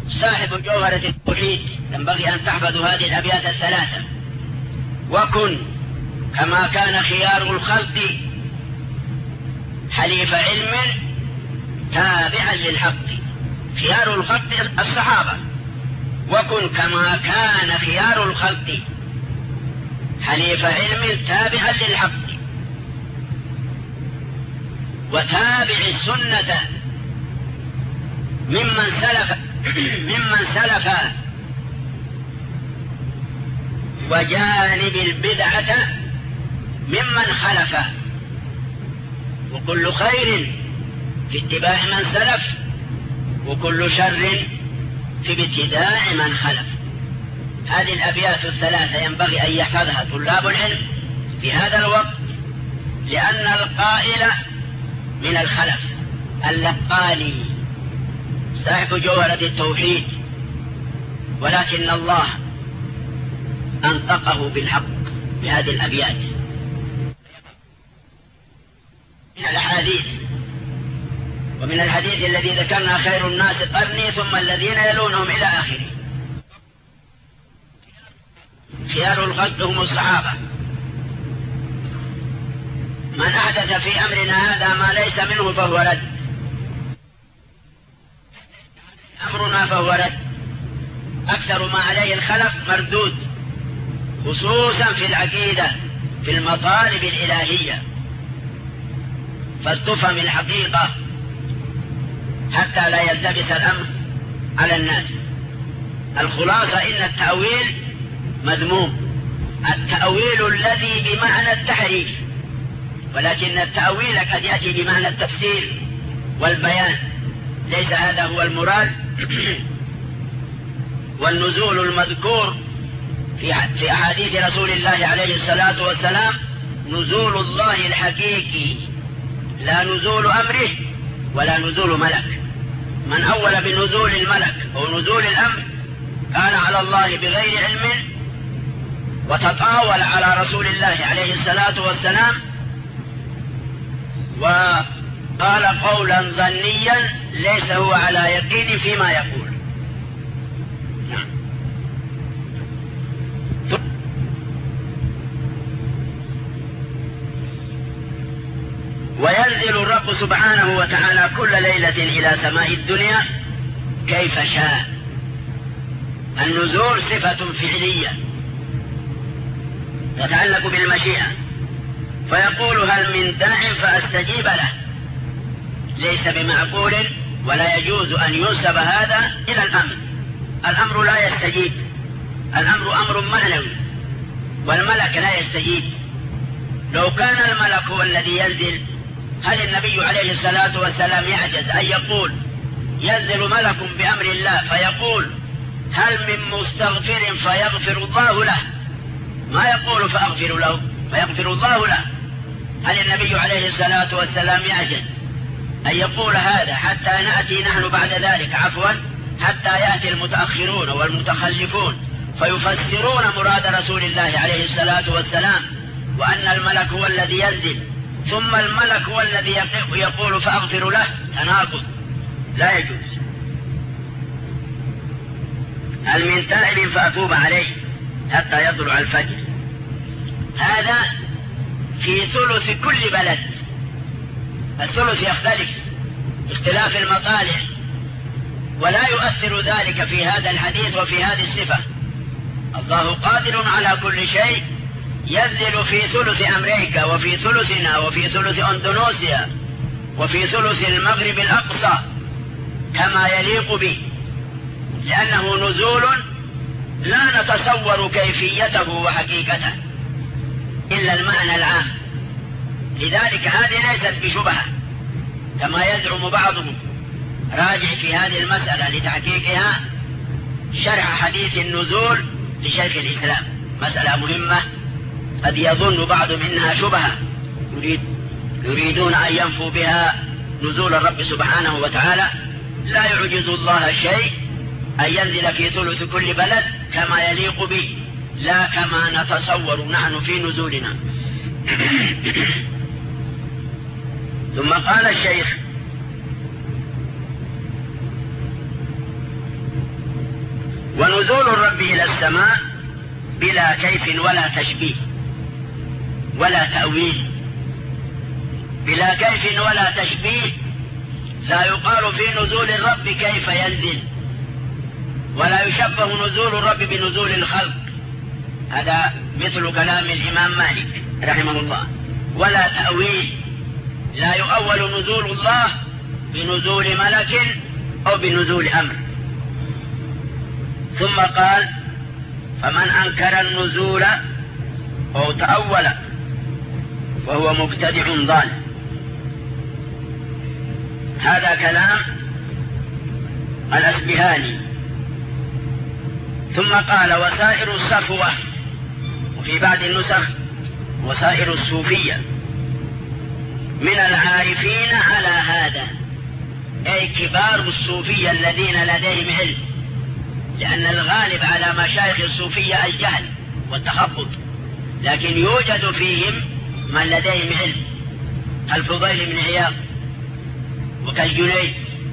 صاحب جوهرة التوحيد ينبغي أن تحفظوا هذه الأبيات الثلاثة. وكن كما كان خيار الخلق حليف علم تابعا للحق. خيار الخلق الصحابة. وكن كما كان خيار الخلق حليف علم تابعا للحق، وتابع السنة ممن سلف وجانب البدعة ممن خلف. وكل خير في اتباع من سلف، وكل شر في ابتداع من خلف. هذه الأبيات الثلاثة ينبغي أن يحفظها طلاب العلم في هذا الوقت، لأن القائل من الخلف اللقاني صاحب جوهرة التوحيد، ولكن الله أنطقه بالحق بهذه الأبيات. من الحديث ومن الحديث الذي ذكرنا خير الناس قرني ثم الذين يلونهم إلى آخره. خيار الخلق هم الصحابة. من أحدث في أمرنا هذا ما ليس منه فهو رد. أمرنا فهو رد. أكثر ما عليه الخلف مردود، خصوصا في العقيدة في المطالب الإلهية. فلتفهم الحقيقة حتى لا يلتبس الأمر على الناس. الخلاصة إن التأويل مذموم، التأويل الذي بمعنى التحريف، ولكن التأويل قد يأتي بمعنى التفسير والبيان، ليس هذا هو المراد. والنزول المذكور في أحاديث رسول الله عليه الصلاة والسلام نزول الله الحقيقي، لا نزول أمره ولا نزول ملك. من أول بنزول الملك أو نزول الأمر قال على الله بغير علم، وتطاول على رسول الله عليه الصلاة والسلام، وقال قولا ظنيا ليس هو على يقين فيما يقول. وينزل الرب سبحانه وتعالى كل ليلة إلى سماء الدنيا كيف شاء. النزول صفة فعلية تتعلق بالمشيئة، فيقول هل من داع فأستجيب له. ليس بمعقول ولا يجوز أن ينسب هذا إلى الأمر. الأمر لا يستجيب، الأمر أمر معنوي، والملك لا يستجيب. لو كان الملك هو الذي ينزل، هل النبي عليه الصلاة والسلام يعجز أن يقول ينزل ملك بأمر الله فيقول هل من مستغفر فيغفر الله له؟ ما يقول فأغفر له، فيغفر الله له. هل النبي عليه الصلاة والسلام يعجز أن يقول هذا حتى نأتي نحن بعد ذلك حتى يأتي المتأخرون والمتخلفون فيفسرون مراد رسول الله عليه الصلاة والسلام، وأن الملك هو الذي ينزل ثم الملك هو الذي يقول فأغفر له؟ تناقض لا يجوز. هل من تائب فأتوب عليه حتى يطلع الفجر. هذا في ثلث كل بلد. الثلث يختلف اختلاف المطالع، ولا يؤثر ذلك في هذا الحديث وفي هذه الصفة. الله قادر على كل شيء، ينزل في ثلث أمريكا وفي ثلثنا وفي ثلث أندونيسيا وفي ثلث المغرب الأقصى كما يليق به، لأنه نزول لا نتصور كيفيته وحقيقته إلا المعنى العام. لذلك هذه ليست بشبهة كما يزعم بعضهم. راجع في هذه المسألة لتحقيقها شرح حديث النزول لشيخ الإسلام، مسألة مهمة قد يظن بعض منها شبهة يريدون أن ينفوا بها نزول الرب سبحانه وتعالى. لا يعجز الله شيء أن ينزل في ثلث كل بلد كما يليق به، لا كما نتصور نحن في نزولنا. ثم قال الشيخ ونزول الرب إلى السماء بلا كيف ولا تشبيه ولا تأويل، بلا كيف ولا تشبيه. لا يقال في نزول الرب كيف ينزل، ولا يشبه نزول الرب بنزول الخلق، هذا مثل كلام الإمام مالك رحمه الله. ولا تأويل، لا يؤول نزول الله بنزول ملك أو بنزول أمر. ثم قال: فمن أنكر النزول أو تأول فهو مبتدع ضال. هذا كلام الأسبهاني. ثم قال: وسائر الصفوة، وفي بعض النسخ وسائر الصوفية من العارفين على هذا، أي كبار الصوفية الذين لديهم علم، لأن الغالب على مشايخ الصوفية الجهل والتخبط، لكن يوجد فيهم من لديهم علم، كالفضيل بن عياض وكالجنيد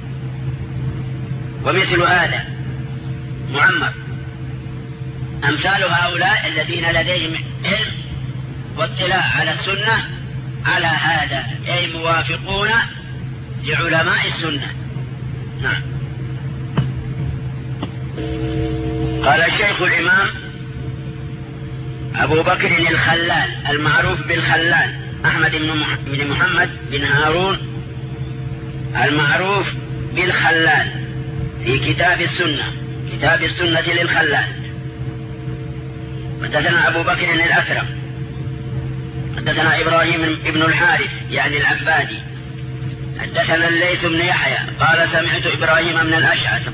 ومثل هذا معمر، أمثال هؤلاء الذين لديهم علم واطلاع على السنة على هذا، أي موافقون لعلماء السنة. نعم. قال الشيخ الإمام أبو بكر الخلال المعروف بالخلال، أحمد بن محمد بن هارون المعروف بالخلال، في كتاب السنة للخلال: حدثنا أبو بكر الأثرم، حدثنا إبراهيم بن الحارث يعني العبادي، حدثنا الليث بن يحيى قال: سمعت إبراهيم بن الأشعث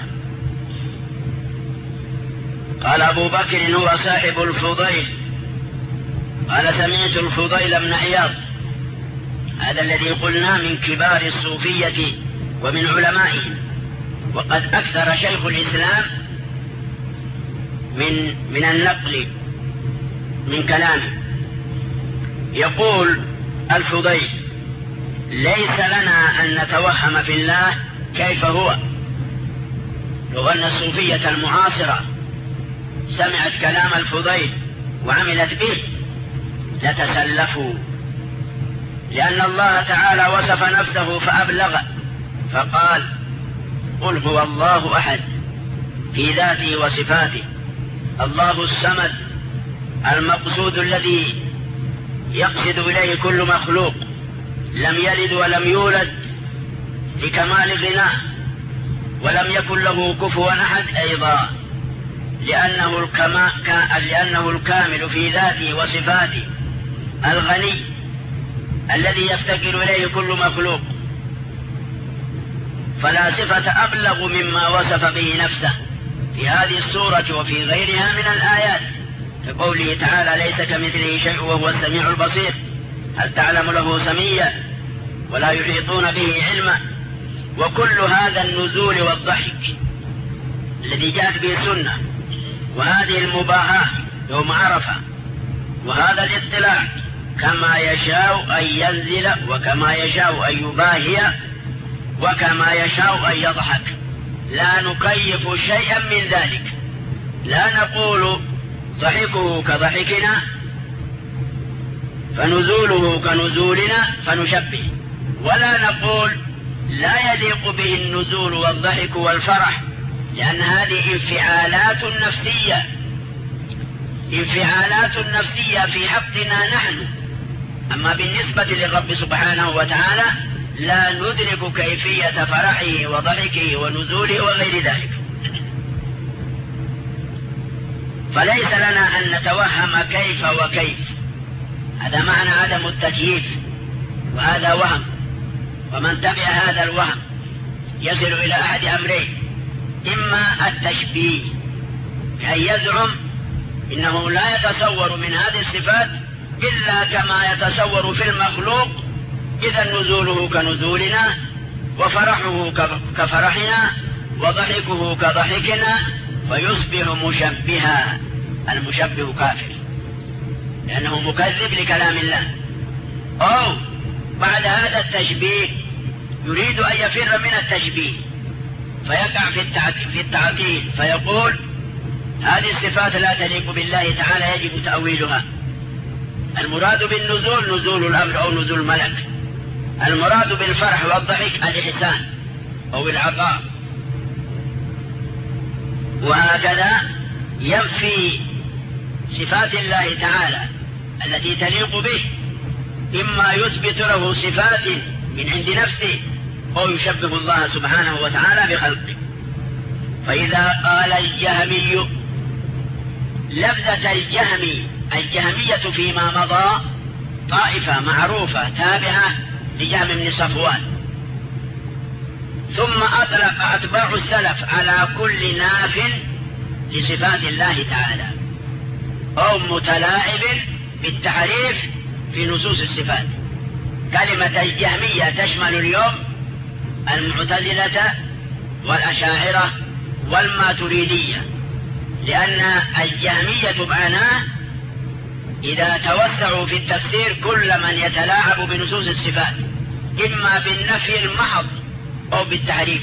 قال أبو بكر هو صاحب الفضيل، قال: سمعت الفضيل بن عياض، هذا الذي قلنا من كبار الصوفية ومن علمائهم، وقد أكثر شيخ الإسلام من النقل من كلامه. يقول الفضيل: ليس لنا أن نتوهم في الله كيف هو. لو أن الصوفية المعاصرة سمعت كلام الفضيل وعملت به لتسلفوا، لأن الله تعالى وصف نفسه فأبلغ فقال: قل هو الله أحد في ذاته وصفاته، الله الصمد المقصود الذي يقصد إليه كل مخلوق، لم يلد ولم يولد لكمال غناه، ولم يكن له كفوا أحد أيضا، لأنه الكامل في ذاته وصفاته، الغني الذي يفتقر إليه كل مخلوق، فلا صفة أبلغ مما وصف به نفسه في هذه السورة وفي غيرها من الآيات، كقوله تعالى: ليس كمثله شيء وهو السميع البصير، هل تعلم له سميا، ولا يحيطون به علما. وكل هذا النزول والضحك الذي جاءت به السنة، وهذه المباهاة يوم عرفة، وهذا الاطلاع كما يشاء أن ينزل، وكما يشاء أن يباهي، وكما يشاء أن يضحك، لا نكيف شيئا من ذلك، لا نقول ضحكه كضحكنا فنزوله كنزولنا فنشبه، ولا نقول لا يليق به النزول والضحك والفرح، لأن هذه انفعالات نفسية في حقنا نحن. أما بالنسبة للرب سبحانه وتعالى لا ندرك كيفية فرحه وضحكه ونزوله وغير ذلك، فليس لنا أن نتوهم كيف وكيف، هذا معنى عدم التكييف، وهذا وهم، ومن تبع هذا الوهم يصل إلى أحد أمرين: إما التشبيه، كأن يزعم إنه لا يتصور من هذه الصفات إلا كما يتصور في المخلوق، إذا نزوله كنزولنا، وفرحه كفرحنا، وضحكه كضحكنا، فيصبح مشبها. المشبه كافر لأنه مكذب لكلام الله. أو بعد هذا التشبيه يريد أن يفر من التشبيه، فيقع في التعطيل، فيقول هذه الصفات لا تليق بالله تعالى يجب تأويلها. المراد بالنزول نزول الأمر أو نزول الملك، المراد بالفرح والضحك الإحسان أو العطاء. وهكذا ينفي صفات الله تعالى التي تليق به، إما يثبت له صفات من عند نفسه أو يشبه الله سبحانه وتعالى بخلقه. فإذا قال الجهمي لفظة الجهمية فيما مضى طائفة معروفة تابعة لجهم بن صفوان، ثم أطلق أتباع السلف على كل ناف لصفات الله تعالى أو متلاعب بالتعريف في نصوص الصفات. كلمة الجهمية تشمل اليوم المعتزلة والأشاعرة والماتريدية، لأن الجهمية معناه إذا توسعوا في التفسير كل من يتلاعب بنصوص الصفات إما بالنفي المحض أو بالتعريف.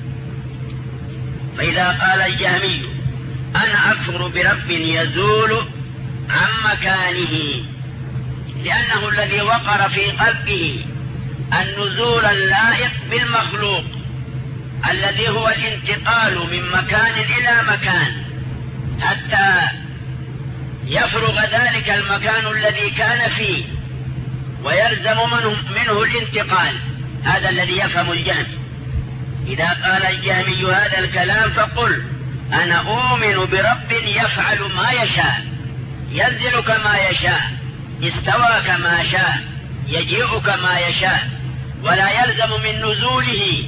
فإذا قال الجهمي أنا أكفر برب يزول عن مكانه لأنه الذي وقر في قلبه النزول اللائق بالمخلوق الذي هو الانتقال من مكان إلى مكان حتى يفرغ ذلك المكان الذي كان فيه ويلزم منه الانتقال. هذا الذي يفهم الجهم. إذا قال الجهمي هذا الكلام فقل أنا أؤمن برب يفعل ما يشاء، ينزل كما يشاء، استوى كما شاء، يجيء كما يشاء، ولا يلزم من نزوله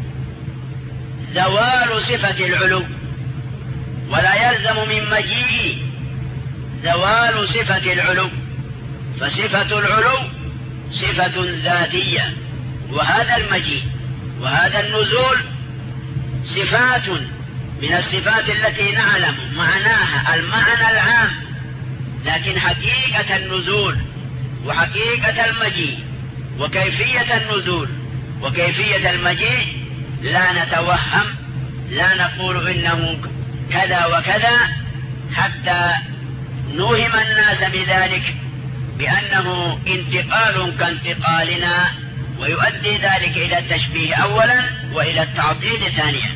زوال صفة العلو، ولا يلزم من مجيئه زوال صفة العلو. فصفة العلو صفة ذاتية، وهذا المجيء وهذا النزول صفات من الصفات التي نعلم معناها المعنى العام، لكن حقيقة النزول وحقيقة المجيء وكيفية النزول وكيفية المجيء لا نتوهم، لا نقول إنه كذا وكذا حتى نوهم الناس بذلك بأنه انتقال كانتقالنا، ويؤدي ذلك إلى التشبيه أولا وإلى التعطيل ثانيا.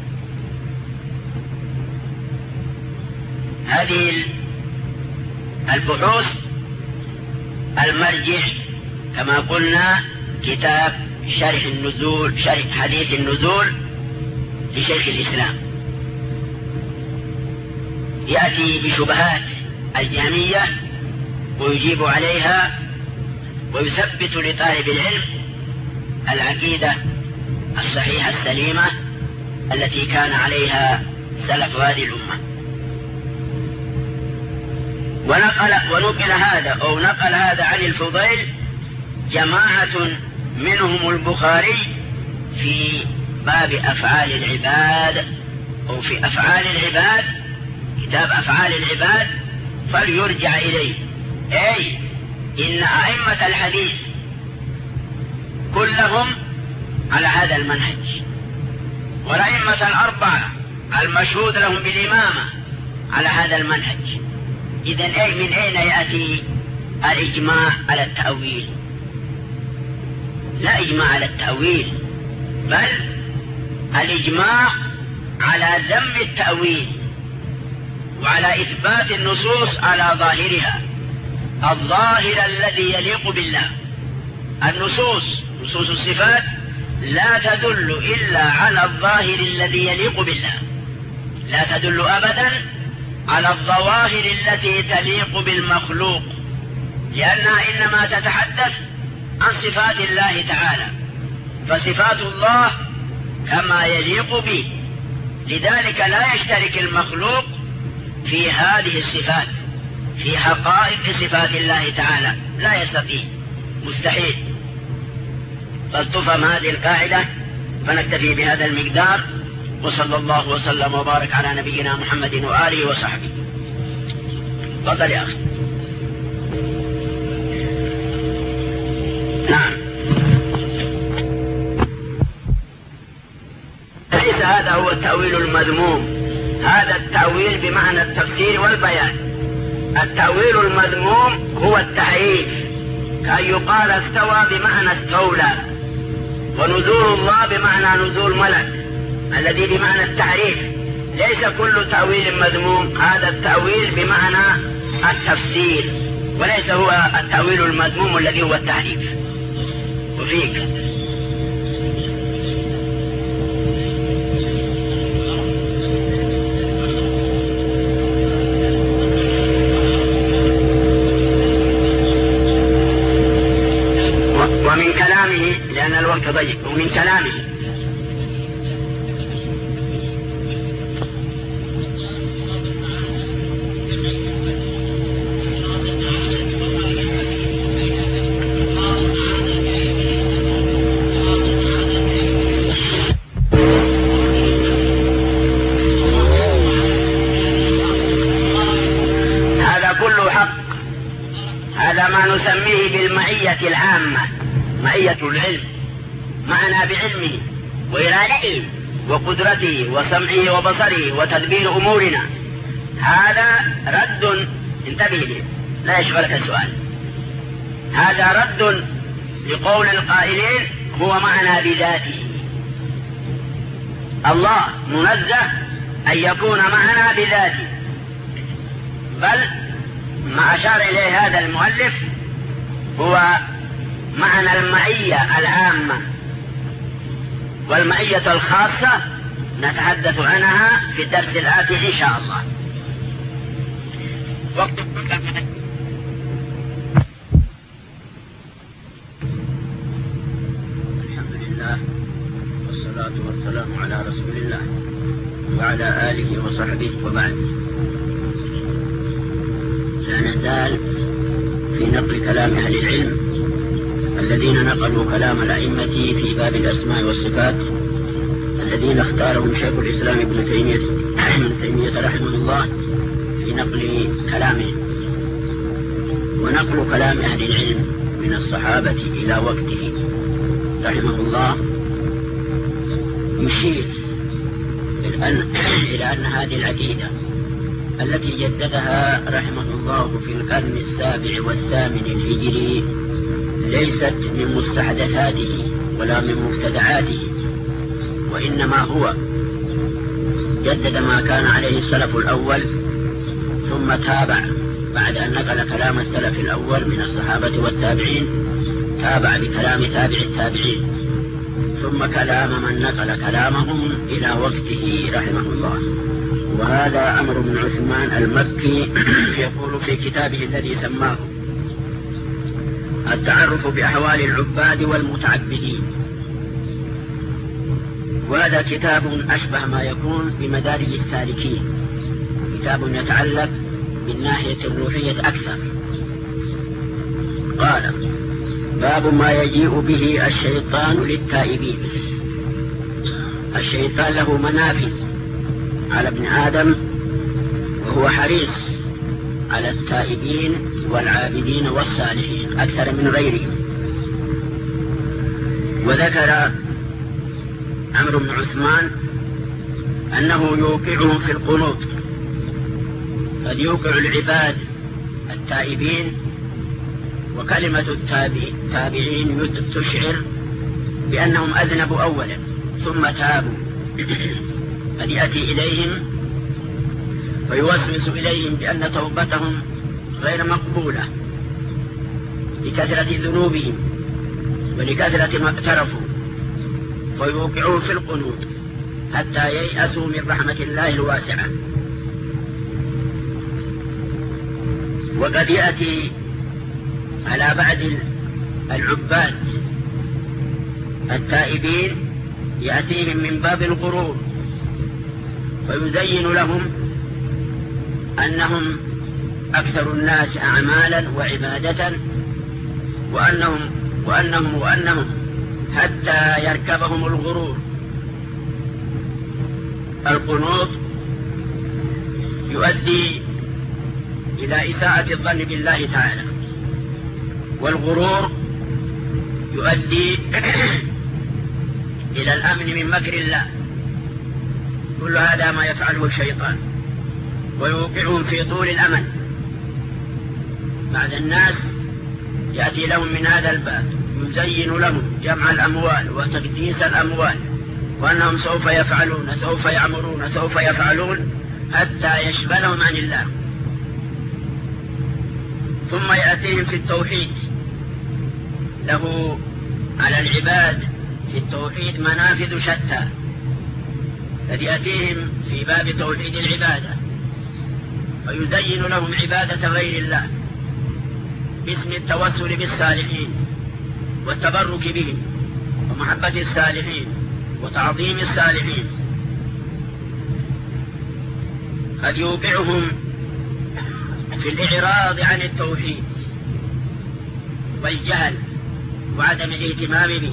هذه البحوث المرجع كما قلنا كتاب شرح النزول، شرح حديث النزول لشيخ الإسلام، يأتي بشبهات الجهمية ويجيب عليها ويثبت لطالب العلم العقيدة الصحيحة السليمة التي كان عليها سلف هذه الأمة. نقل هذا عن الفضيل جماعة منهم البخاري في باب أفعال العباد أو في أفعال العباد، كتاب أفعال العباد، فليرجع إليه. أي إن أئمة الحديث كلهم على هذا المنهج، والأئمة الأربعة المشهود لهم بالإمامة على هذا المنهج. إذن من أين يأتي الإجماع على التأويل؟ لا إجماع على التأويل، بل الإجماع على ذم التأويل وعلى إثبات النصوص على ظاهرها، الظاهر الذي يليق بالله. نصوص الصفات لا تدل إلا على الظاهر الذي يليق بالله، لا تدل أبدا على الظواهر التي تليق بالمخلوق، لأنها إنما تتحدث عن صفات الله تعالى، فصفات الله كما يليق به، لذلك لا يشترك المخلوق في هذه الصفات، في حقائق صفات الله تعالى، لا يستطيع، مستحيل. فلتفهم هذه القاعدة، فنكتفي بهذا المقدار، وصلى الله وسلم وبارك على نبينا محمد وآله وصحبه. تفضل يا أخي. نعم. ليس هذا هو التأويل المذموم. هذا التأويل بمعنى التفسير والبيان. التأويل المذموم هو التحريف، كأن يقال استوى بمعنى استولى، ونزول الله بمعنى نزول ملك الذي بمعنى التحريف. ليس كل تأويل مذموم، هذا التأويل بمعنى التفسير، وليس هو التأويل المذموم الذي هو التحريف. وفيك ومن كلامه، لأن الوقت ضيق، ومن كلامه هذا كله حق. هذا ما نسميه بالمعية العامة، معية العلم، معنا بعلمه وإرادته وقدرته وسمعه وبصره وتدبير أمورنا. هذا رد، انتبه لي لا يشغلك السؤال، هذا رد لقول القائلين هو معنا بذاته. الله منزه أن يكون معنا بذاته، بل ما أشار إليه هذا المؤلف هو معنى المعية العامة، والمعية الخاصة نتحدث عنها في الدرس الآتي إن شاء الله. الحمد لله والصلاة والسلام على رسول الله وعلى آله وصحبه، وبعد. لا نزال في نقل كلام أهل العلم الذين نقلوا كلام الأئمة في باب الأسماء والصفات، الذين اختارهم شيخ الإسلام ابن تيمية رحمه الله في نقل كلامه. ونقل كلام أهل العلم من الصحابة إلى وقته رحمه الله يشير إلى أن هذه العقيدة التي جددها رحمه الله في القرن السابع والثامن الهجري ليست من مستحدثاته ولا من مبتدعاته، وإنما هو جدد ما كان عليه السلف الأول، ثم تابع بعد أن نقل كلام السلف الأول من الصحابة والتابعين، تابع بكلام تابع التابعين، ثم كلام من نقل كلامهم إلى وقته رحمه الله. وهذا عمرو بن عثمان المكي يقول في كتابه الذي سماه التعرف بأحوال العباد والمتعبدين، وهذا كتاب أشبه ما يكون بمدارج السالكين، كتاب يتعلق بالناحية الروحية أكثر. قال: باب ما يجيء به الشيطان للتائبين. الشيطان له منافذ على ابن آدم، وهو حريص على التائبين والعابدين والصالحين أكثر من غيرهم. وذكر عمرو بن عثمان أنه يوقعهم في القنوط، قد يوقع العباد التائبين، وكلمة التابعين تشعر بأنهم أذنبوا أولا ثم تابوا، قد يأتي إليهم ويوسوس إليهم بأن توبتهم غير مقبولة لكثرة ذنوبهم ولكثرة ما اقترفوا، فيوقعون في القنوط حتى ييأسوا من رحمة الله الواسعة. وقد يأتي على بعض العباد التائبين يأتيهم من باب الغرور، ويزين لهم أنهم أكثر الناس أعمالا وعبادة، وأنهم حتى يركبهم الغرور. القنوط يؤدي إلى إساءة الظن بالله تعالى، والغرور يؤدي إلى الأمن من مكر الله. كل هذا ما يفعله الشيطان ويوقعهم في طول الأمل. بعد الناس يأتي لهم من هذا الباب يزين لهم جمع الأموال وتقديس الأموال، وأنهم سوف يفعلون سوف يعمرون سوف يفعلون حتى يشغلهم عن الله. ثم يأتيهم في التوحيد، له على العباد في التوحيد منافذ شتى، قد يأتيهم في باب توحيد العبادة ويزين لهم عبادة غير الله باسم التوسل بالصالحين والتبرك بهم ومحبة الصالحين وتعظيم الصالحين. قد يوقعهم في الإعراض عن التوحيد والجهل وعدم الاهتمام به،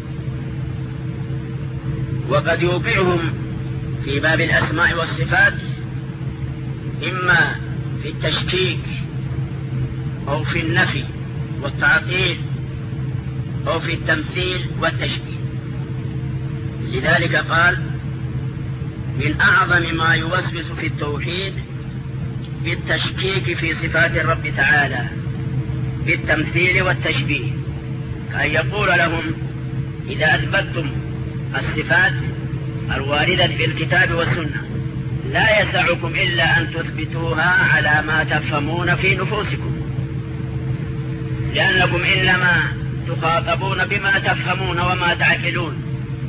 وقد يوقعهم في باب الأسماء والصفات إما في التشكيك أو في النفي والتعطيل أو في التمثيل والتشبيه. لذلك قال من أعظم ما يوسوس في التوحيد بالتشكيك في صفات الرب تعالى بالتمثيل والتشبيه، كأن يقول لهم إذا أثبتتم الصفات الواردة في الكتاب والسنة لا يسعكم إلا أن تثبتوها على ما تفهمون في نفوسكم، لأنكم إنما تخاطبون بما تفهمون وما تعقلون،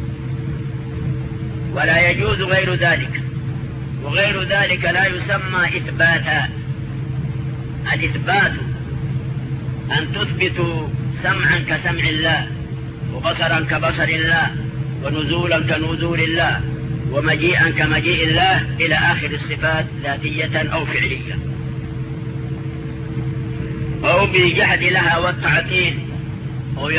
ولا يجوز غير ذلك، وغير ذلك لا يسمى إثباتا. الإثبات أن تثبتوا سمعا كسمع الله وبصرا كبصر الله ونزولا كنزول الله ومجيئا كمجيء الله إلى آخر الصفات ذاتية أو فعلية، أو بالجحد لها والتعطيل. أو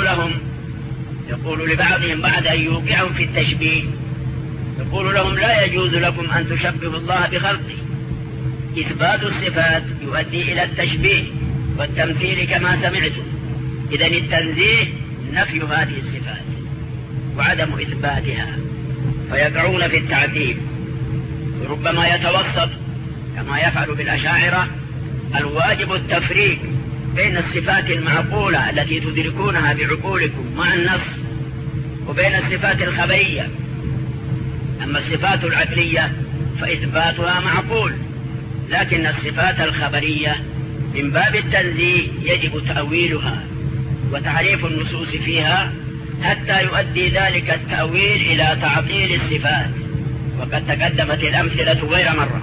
يقول لبعضهم بعد أن يوقعهم في التشبيه يقول لهم لا يجوز لكم أن تشبهوا الله بخلقه. إثبات الصفات يؤدي إلى التشبيه والتمثيل كما سمعتم. إذن التنزيه نفي هذه الصفات وعدم إثباتها، فيقعون في التعذيب. ربما يتوسط كما يفعل بالأشاعرة. الواجب التفريق بين الصفات المعقولة التي تدركونها بعقولكم مع النص وبين الصفات الخبرية. أما الصفات العقلية فإثباتها معقول، لكن الصفات الخبرية من باب التنزيه يجب تأويلها وتعريف النصوص فيها حتى يؤدي ذلك التأويل إلى تعطيل الصفات، وقد تقدمت الأمثلة غير مرة.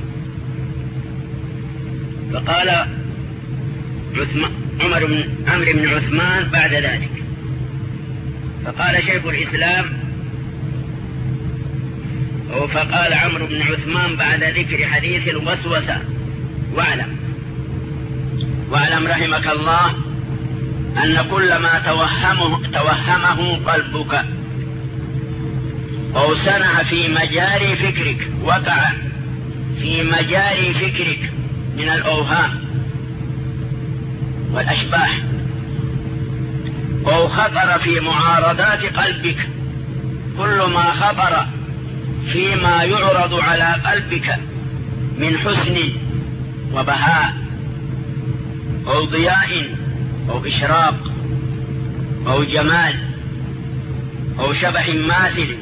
فقال عمرو بن عثمان بعد ذلك، فقال شيخ الإسلام فقال عمرو بن عثمان بعد ذكر حديث الوسوسة واعلم رحمك الله أن كل ما توهمه قلبك أو سنع في مجاري فكرك وقع في مجاري فكرك من الأوهام والأشباح، أو خطر في معارضات قلبك. كل ما خطر فيما يعرض على قلبك من حسن وبهاء أو ضياء أو إشراق أو جمال أو شبح ماثل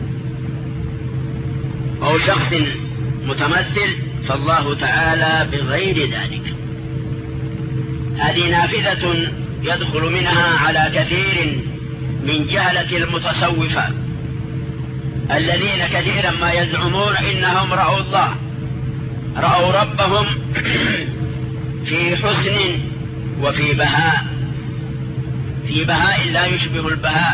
أو شخص متمثل فالله تعالى بغير ذلك. هذه نافذة يدخل منها على كثير من جهلة المتصوفة الذين كثيرا ما يزعمون إنهم رأوا الله، رأوا ربهم في حسن وفي بهاء، في بهاء لا يشبه البهاء،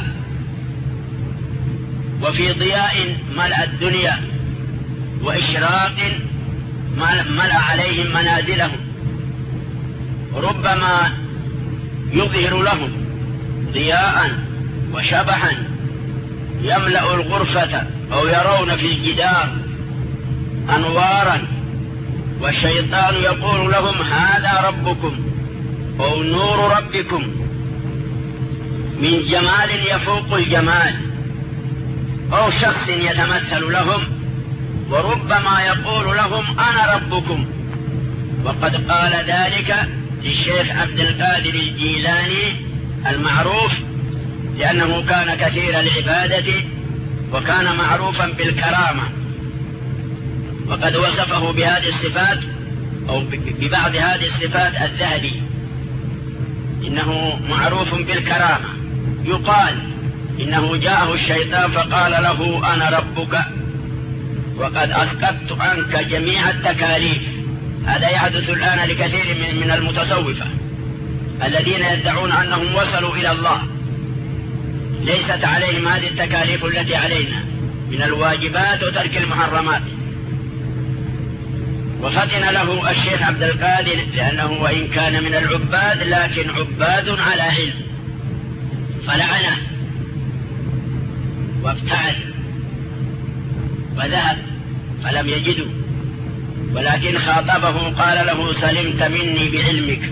وفي ضياء ملأ الدنيا، وإشراق ملأ عليهم منازلهم. ربما يظهر لهم ضياء وشبحا يملأ الغرفة، أو يرون في الجدار أنوارا، والشيطان يقول لهم هذا ربكم أو نور ربكم من جمال يفوق الجمال، أو شخص يتمثل لهم وربما يقول لهم أنا ربكم. وقد قال ذلك للشيخ عبد القادر الجيلاني المعروف، لأنه كان كثير العبادة وكان معروفا بالكرامة، وقد وصفه بهذه الصفات أو ببعض هذه الصفات الذهبي، إنه معروف بالكرامة. يقال إنه جاءه الشيطان فقال له أنا ربك وقد أسقطت عنك جميع التكاليف. هذا يحدث الآن لكثير من المتصوفة الذين يدعون أنهم وصلوا إلى الله، ليست عليهم هذه التكاليف التي علينا من الواجبات وترك المحرمات. وفتن له الشيخ عبد القادر لأنه وإن كان من العباد لكن عباد على علم، فلعنه وابتعد وذهب فلم يجده، ولكن خاطبه قال له سلمت مني بعلمك.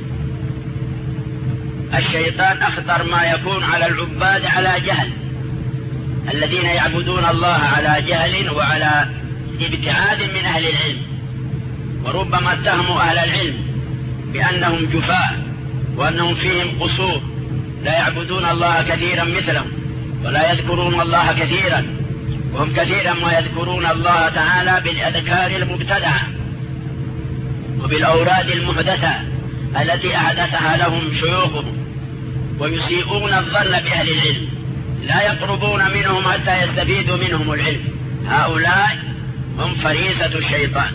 الشيطان أخطر ما يكون على العباد على جهل، الذين يعبدون الله على جهل وعلى ابتعاد من أهل العلم، وربما اتهموا أهل العلم بأنهم جفاء وأنهم فيهم قصور، لا يعبدون الله كثيرا مثلهم ولا يذكرون الله كثيرا، وهم كثيرا ما يذكرون الله تعالى بالأذكار المبتدعة وبالأوراد المحدثة التي أحدثها لهم شيوخهم، ويسيئون الظن بأهل العلم، لا يقربون منهم حتى يستفيدوا منهم العلم. هؤلاء هم فريسة الشيطان.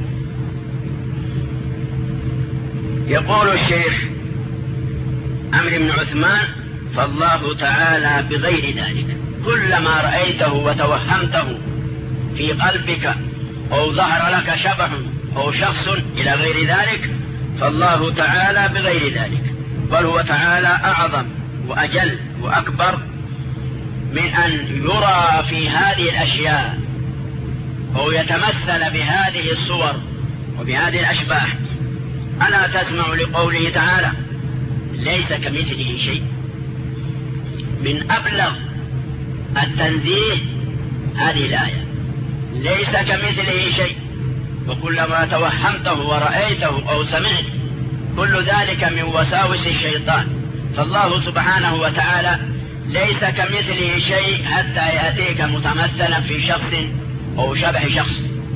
يقول الشيخ عمرو بن عثمان فالله تعالى بغير ذلك، كلما رأيته وتوهمته في قلبك أو ظهر لك شبه أو شخص إلى غير ذلك فالله تعالى بغير ذلك، بل هو تعالى أعظم وأجل وأكبر من أن يرى في هذه الأشياء أو يتمثل بهذه الصور وبهذه الأشباح. ألا تسمع لقوله تعالى ليس كمثله شيء؟ من أبلغ التنزيه هذه الآية، ليس كمثله شيء، وكلما توهمته ورأيته أو سمعت كل ذلك من وساوس الشيطان. فالله سبحانه وتعالى ليس كمثله شيء حتى يأتيك متمثلا في شخص أو شبه شخص.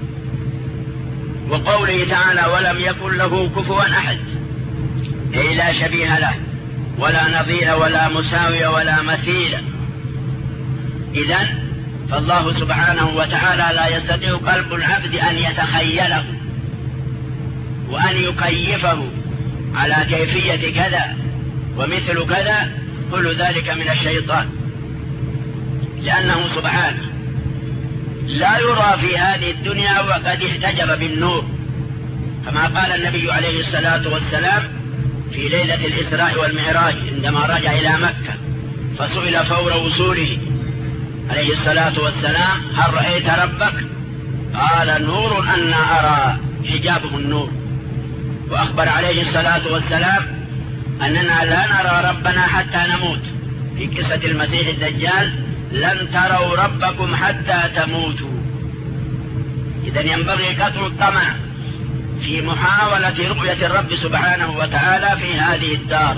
وقوله تعالى ولم يكن له كفوا أحد، أي لا شبيه له ولا نظير ولا مساوي ولا مثيل. إذن فالله سبحانه وتعالى لا يستطيع قلب العبد أن يتخيله وأن يكيفه على كيفية كذا ومثل كذا، كل ذلك من الشيطان، لأنه سبحانه لا يرى في هذه الدنيا وقد احتجب بالنور، كما قال النبي عليه الصلاة والسلام في ليلة الإسراء والمعراج عندما رجع إلى مكة فسئل فور وصوله عليه الصلاة والسلام هل رأيت ربك؟ قال نور أن أرى، حجابه النور. وأخبر عليه الصلاة والسلام أننا لا نرى ربنا حتى نموت، في قصة المسيح الدجال لن تروا ربكم حتى تموتوا. إذن ينبغي كثر الطمع في محاولة رؤية الرب سبحانه وتعالى في هذه الدار.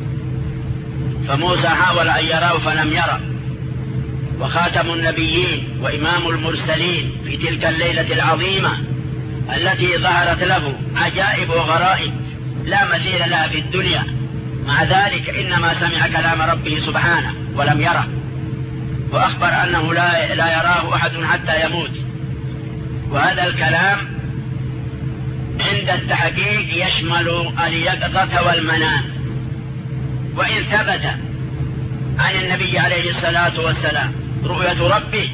فموسى حاول أن يراه فلم يرى، وخاتم النبيين وإمام المرسلين في تلك الليلة العظيمة التي ظهرت له عجائب وغرائب لا مثيل لها في الدنيا، مع ذلك إنما سمع كلام ربه سبحانه ولم يره، وأخبر أنه لا يراه أحد حتى يموت. وهذا الكلام عند التحقيق يشمل اليقظة والمنام. وإن ثبت عن النبي عليه الصلاة والسلام رؤية ربه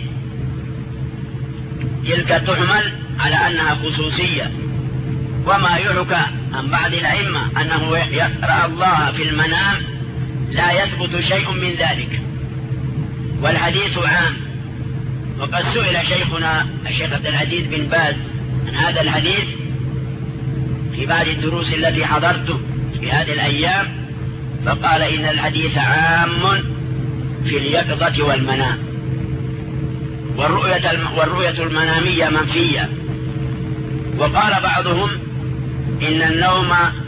تلك تحمل على أنها خصوصية. وما يحكى عن بعض الأئمة أنه يرى الله في المنام لا يثبت شيء من ذلك، والحديث عام. وقد سئل شيخنا الشيخ عبد العزيز بن باز عن هذا الحديث في بعض الدروس التي حضرته في هذه الأيام، فقال إن الحديث عام في اليقظة والمنام. والرؤية المنامية منفية. وقال بعضهم إن النوم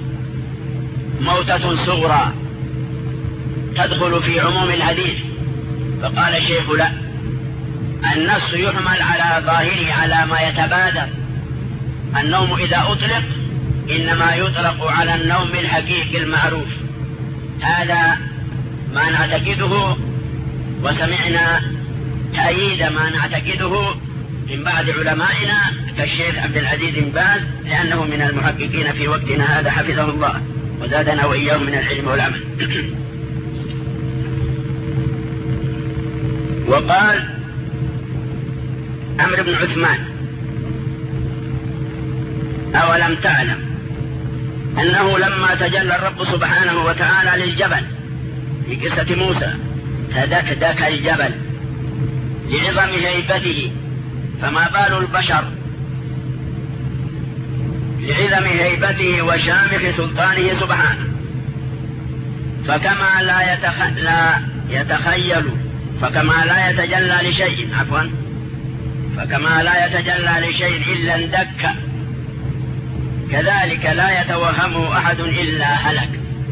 موتة صغرى تدخل في عموم الحديث، فقال الشيخ لا، النص يحمل على ظاهره على ما يتبادر. النوم إذا أطلق إنما يطلق على النوم الحقيقي المعروف. هذا ما نعتقده، وسمعنا تأييد ما نعتقده من بعض علمائنا كالشيخ عبد العزيز بن باز، لأنه من المحققين في وقتنا هذا حفظه الله وزادنا وإياه من العلم والعمل. وقال عمرو بن عثمان: أولم تعلم أنه لما تجلى الرب سبحانه وتعالى للجبل في قصة موسى تدكدك الجبل لعظم هيبته، فما بال البشر لعظم هيبته وشامخ سلطانه سبحانه. فكما لا يتجلى لشيء إلا اندك، كذلك لا يتوهمه أحد إلا هلك.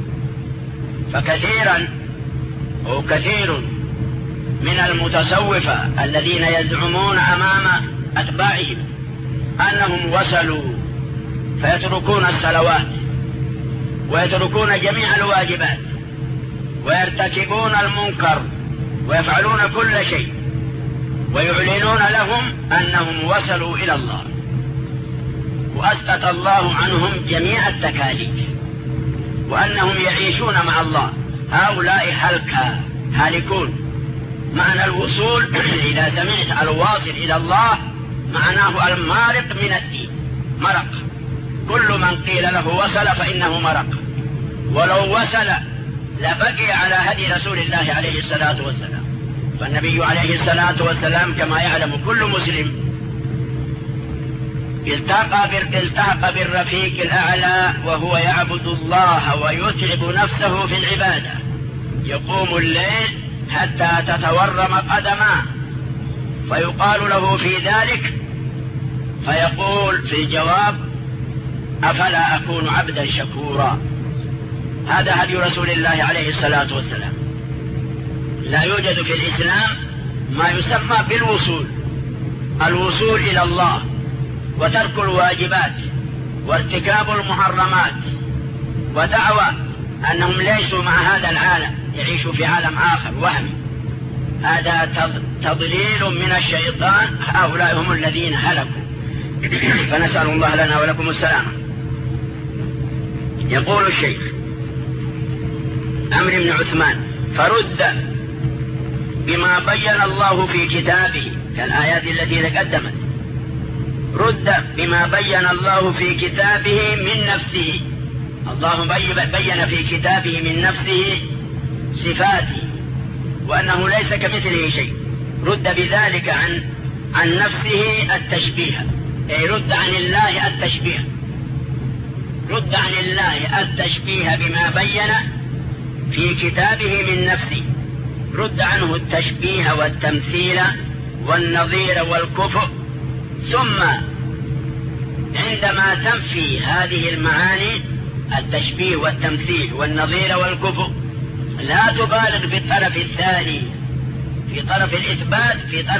كثير من المتصوفة الذين يزعمون أمام أتباعهم أنهم وصلوا، فيتركون الصلوات ويتركون جميع الواجبات ويرتكبون المنكر ويفعلون كل شيء، ويعلنون لهم أنهم وصلوا إلى الله وأسقط الله عنهم جميع التكاليف وأنهم يعيشون مع الله. هؤلاء هالكون. معنى الوصول إذا سمعت الواصل إلى الله معناه المارق من الدين، مرق. كل من قيل له وصل فإنه مرق، ولو وصل لبقي على هدي رسول الله عليه الصلاة والسلام. فالنبي عليه الصلاة والسلام كما يعلم كل مسلم التحق بالرفيق الأعلى وهو يعبد الله ويتعب نفسه في العبادة، يقوم الليل حتى تتورم قدماه، فيقال له في ذلك فيقول في الجواب: أفلا أكون عبدا شكورا. هذا هدي رسول الله عليه الصلاة والسلام. لا يوجد في الإسلام ما يسمى الوصول إلى الله وترك الواجبات وارتكاب المحرمات ودعوى أنهم ليسوا مع هذا العالم، يعيشوا في عالم آخر وهمي. هذا تضليل من الشيطان. هؤلاء هم الذين هلكوا، فنسأل الله لنا ولكم السلامة. يقول الشيخ عمرو بن عثمان: فرد بما بين الله في كتابه كالآيات التي تقدمت، رد بما بين الله في كتابه من نفسه. الله بين في كتابه من نفسه صفاته وأنه ليس كمثله شيء، رد بذلك عن نفسه التشبيه، أي رد عن الله التشبيه، رد عن الله التشبيه بما بين في كتابه من نفسه، رد عنه التشبيه والتمثيل والنظير والكفء. ثم عندما تنفي هذه المعاني التشبيه والتمثيل والنظير والكفء لا تبالغ في الطرف الثاني، في طرف الإثبات،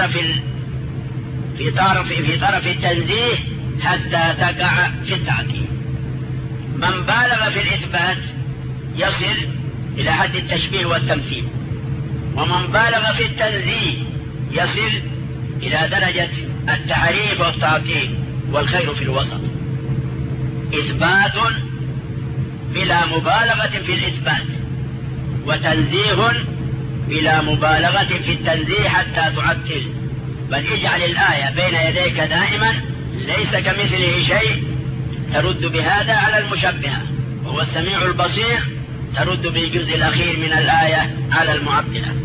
في طرف التنزيه حتى تقع في التعطيل. من بالغ في الإثبات يصل إلى حد التشبيه والتمثيل، ومن بالغ في التنزيه يصل إلى درجة التعريف والتعطيل، والخير في الوسط. إثبات بلا مبالغة في الإثبات، وتنزيه بلا مبالغة في التنزيه حتى تعطل. بل اجعل الآية بين يديك دائما ليس كمثله شيء، ترد بهذا على المشبهة، وهو السميع البصير، ترد بالجزء الأخير من الآية على المعطلة.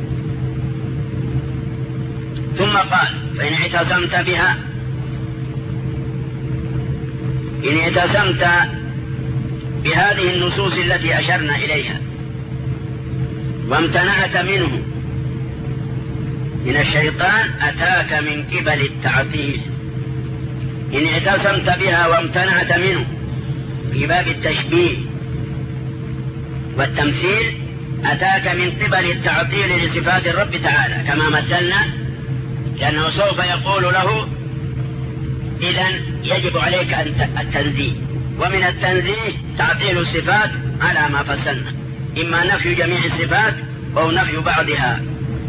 ثم قال: فإن اعتصمت بها، إن اعتصمت بهذه النصوص التي أشرنا إليها وامتنعت منه من الشيطان أتاك من قبل التعطيل. إن اعتصمت بها وامتنعت منه في باب التشبيه والتمثيل أتاك من قبل التعطيل لصفات الرب تعالى كما مثلنا، لأنه سوف يقول له إذن يجب عليك التنزيه، ومن التنزيه تعطيل الصفات على ما فصلنا، إما نفي جميع الصفات أو نفي بعضها.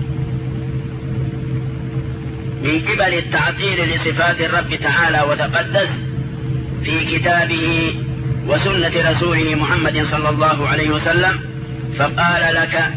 من قبل التعطيل لصفات الرب تعالى وتقدس في كتابه وسنة رسوله محمد صلى الله عليه وسلم، فقال لك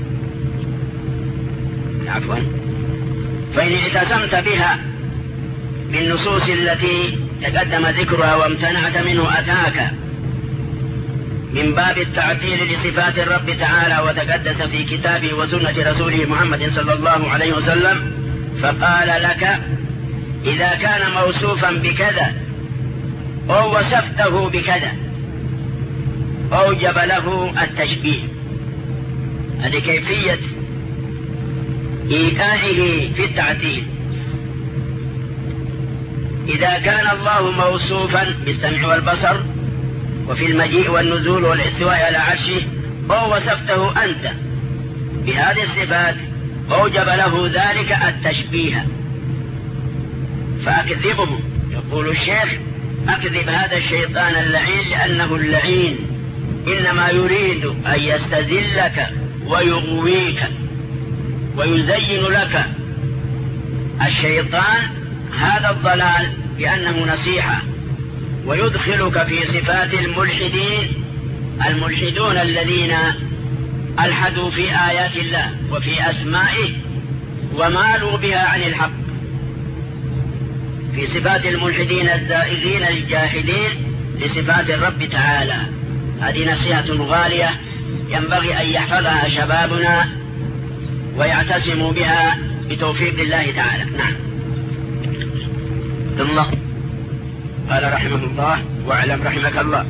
فإن اعتصمت بها بالنصوص التي تقدم ذكرها وامتنعت منه أتاك من باب التعطيل لصفات الرب تعالى وتقدس في كتابه وسنة رسوله محمد صلى الله عليه وسلم، فقال لك إذا كان موصوفا بكذا أو وصفته بكذا أوجب له التشبيه. هذه كيفية إيقاعه في التعطيل. إذا كان الله موصوفا بالسمع والبصر وفي المجيء والنزول والاستواء على عرشه أو وصفته أنت بهذه الصفات أوجب له ذلك التشبيه. فأكذبه، يقول الشيخ أكذب هذا الشيطان اللعين، لأنه اللعين إنما يريد أن يستذلك ويغويك ويزين لك الشيطان هذا الضلال بأنه نصيحة، ويدخلك في صفات الملحدون الذين ألحدوا في آيات الله وفي أسمائه ومالوا بها عن الحق، في صفات الملحدين الزائغين الجاحدين لصفات الرب تعالى. هذه نصيحة غالية ينبغي أن يحفظها شبابنا ويعتصموا بها بتوفيق الله تعالى. نعم. ثم قال رحمه الله واعلم رحمك الله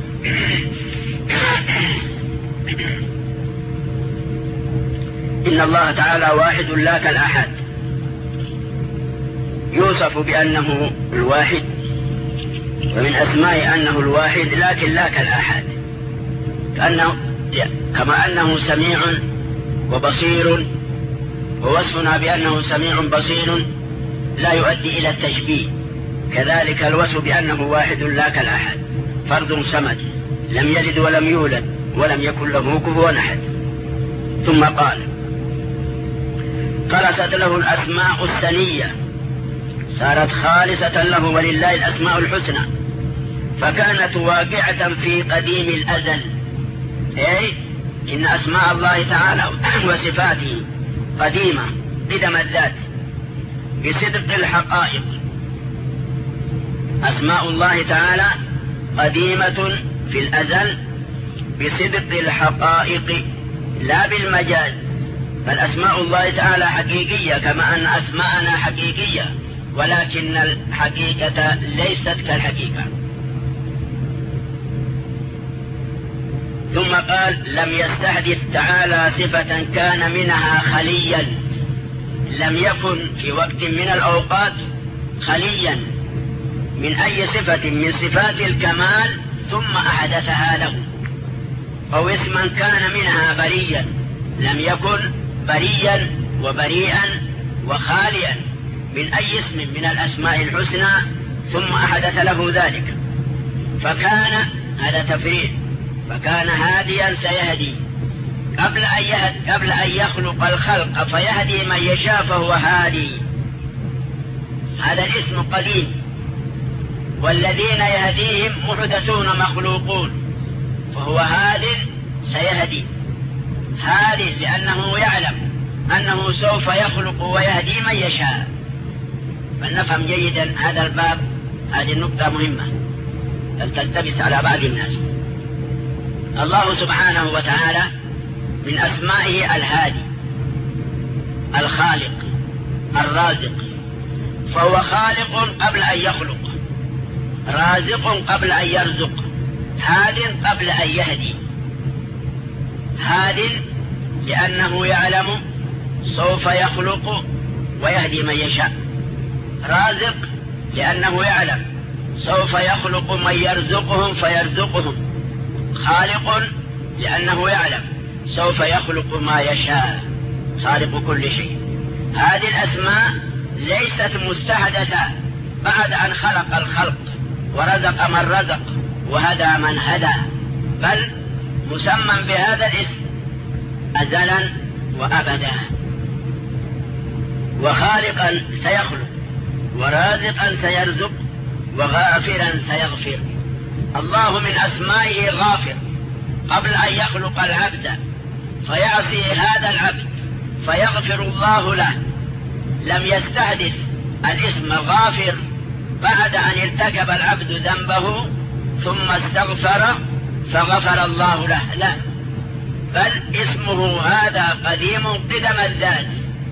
إن الله تعالى واحد لا كالأحد، يوصف بأنه الواحد، ومن أسماء أنه الواحد لكن لا كالأحد، كما أنه سميع وبصير، ووصفنا بأنه سميع بصير لا يؤدي إلى التشبيه، كذلك الوصف بأنه واحد لا كالأحد، فرد صمد لم يلد ولم يولد ولم يكن له كفوا أحد. ثم قال خلصت له الأسماء الثنية، صارت خالصة له ولله الأسماء الحسنى، فكانت واقعة في قديم الأزل، أي إن أسماء الله تعالى وصفاته قديمة قدم الذات بصدق الحقائق. أسماء الله تعالى قديمة في الأزل بصدق الحقائق لا بالمجاز، بل أسماء الله تعالى حقيقية كما أن أسماءنا حقيقية، ولكن الحقيقة ليست كالحقيقة. ثم قال لم يستحدث تعالى صفة كان منها خليا، لم يكن في وقت من الأوقات خليا من أي صفة من صفات الكمال ثم أحدثها له، أو اسما كان منها بريا، لم يكن بريا وبريئا وخاليا من أي اسم من الأسماء الحسنى ثم أحدث له ذلك، فكان هذا تفريد، فكان هاديا سيهدي قبل أن يخلق الخلق فيهدي من يشاء فهو هادي. هذا الاسم قديم، والذين يهديهم محدثون مخلوقون، فهو هاد سيهدي، هادي لأنه يعلم أنه سوف يخلق ويهدي من يشاء. فلنفهم جيدا هذا الباب، هذه النقطة مهمة تلتبس على بعض الناس. الله سبحانه وتعالى من أسمائه الهادي، الخالق، الرازق، فهو خالق قبل أن يخلق، رازق قبل أن يرزق، هاد قبل أن يهدي. هاد لأنه يعلم سوف يخلق ويهدي من يشاء. رازق لأنه يعلم سوف يخلق من يرزقهم فيرزقهم. خالق لأنه يعلم سوف يخلق ما يشاء، خالق كل شيء. هذه الأسماء ليست مستحدثة بعد أن خلق الخلق ورزق من رزق وهدى من هدى، بل مسمى بهذا الاسم أزلا وأبدا. وخالقا سيخلق، ورازقا سيرزق، وغافرا سيغفر. الله من أسمائه غافر قبل أن يخلق العبد فيعصي هذا العبد فيغفر الله له. لم يستحدث الاسم غافر بعد أن ارتكب العبد ذنبه ثم استغفر فغفر الله له، لا، بل اسمه هذا قديم قدم الذات.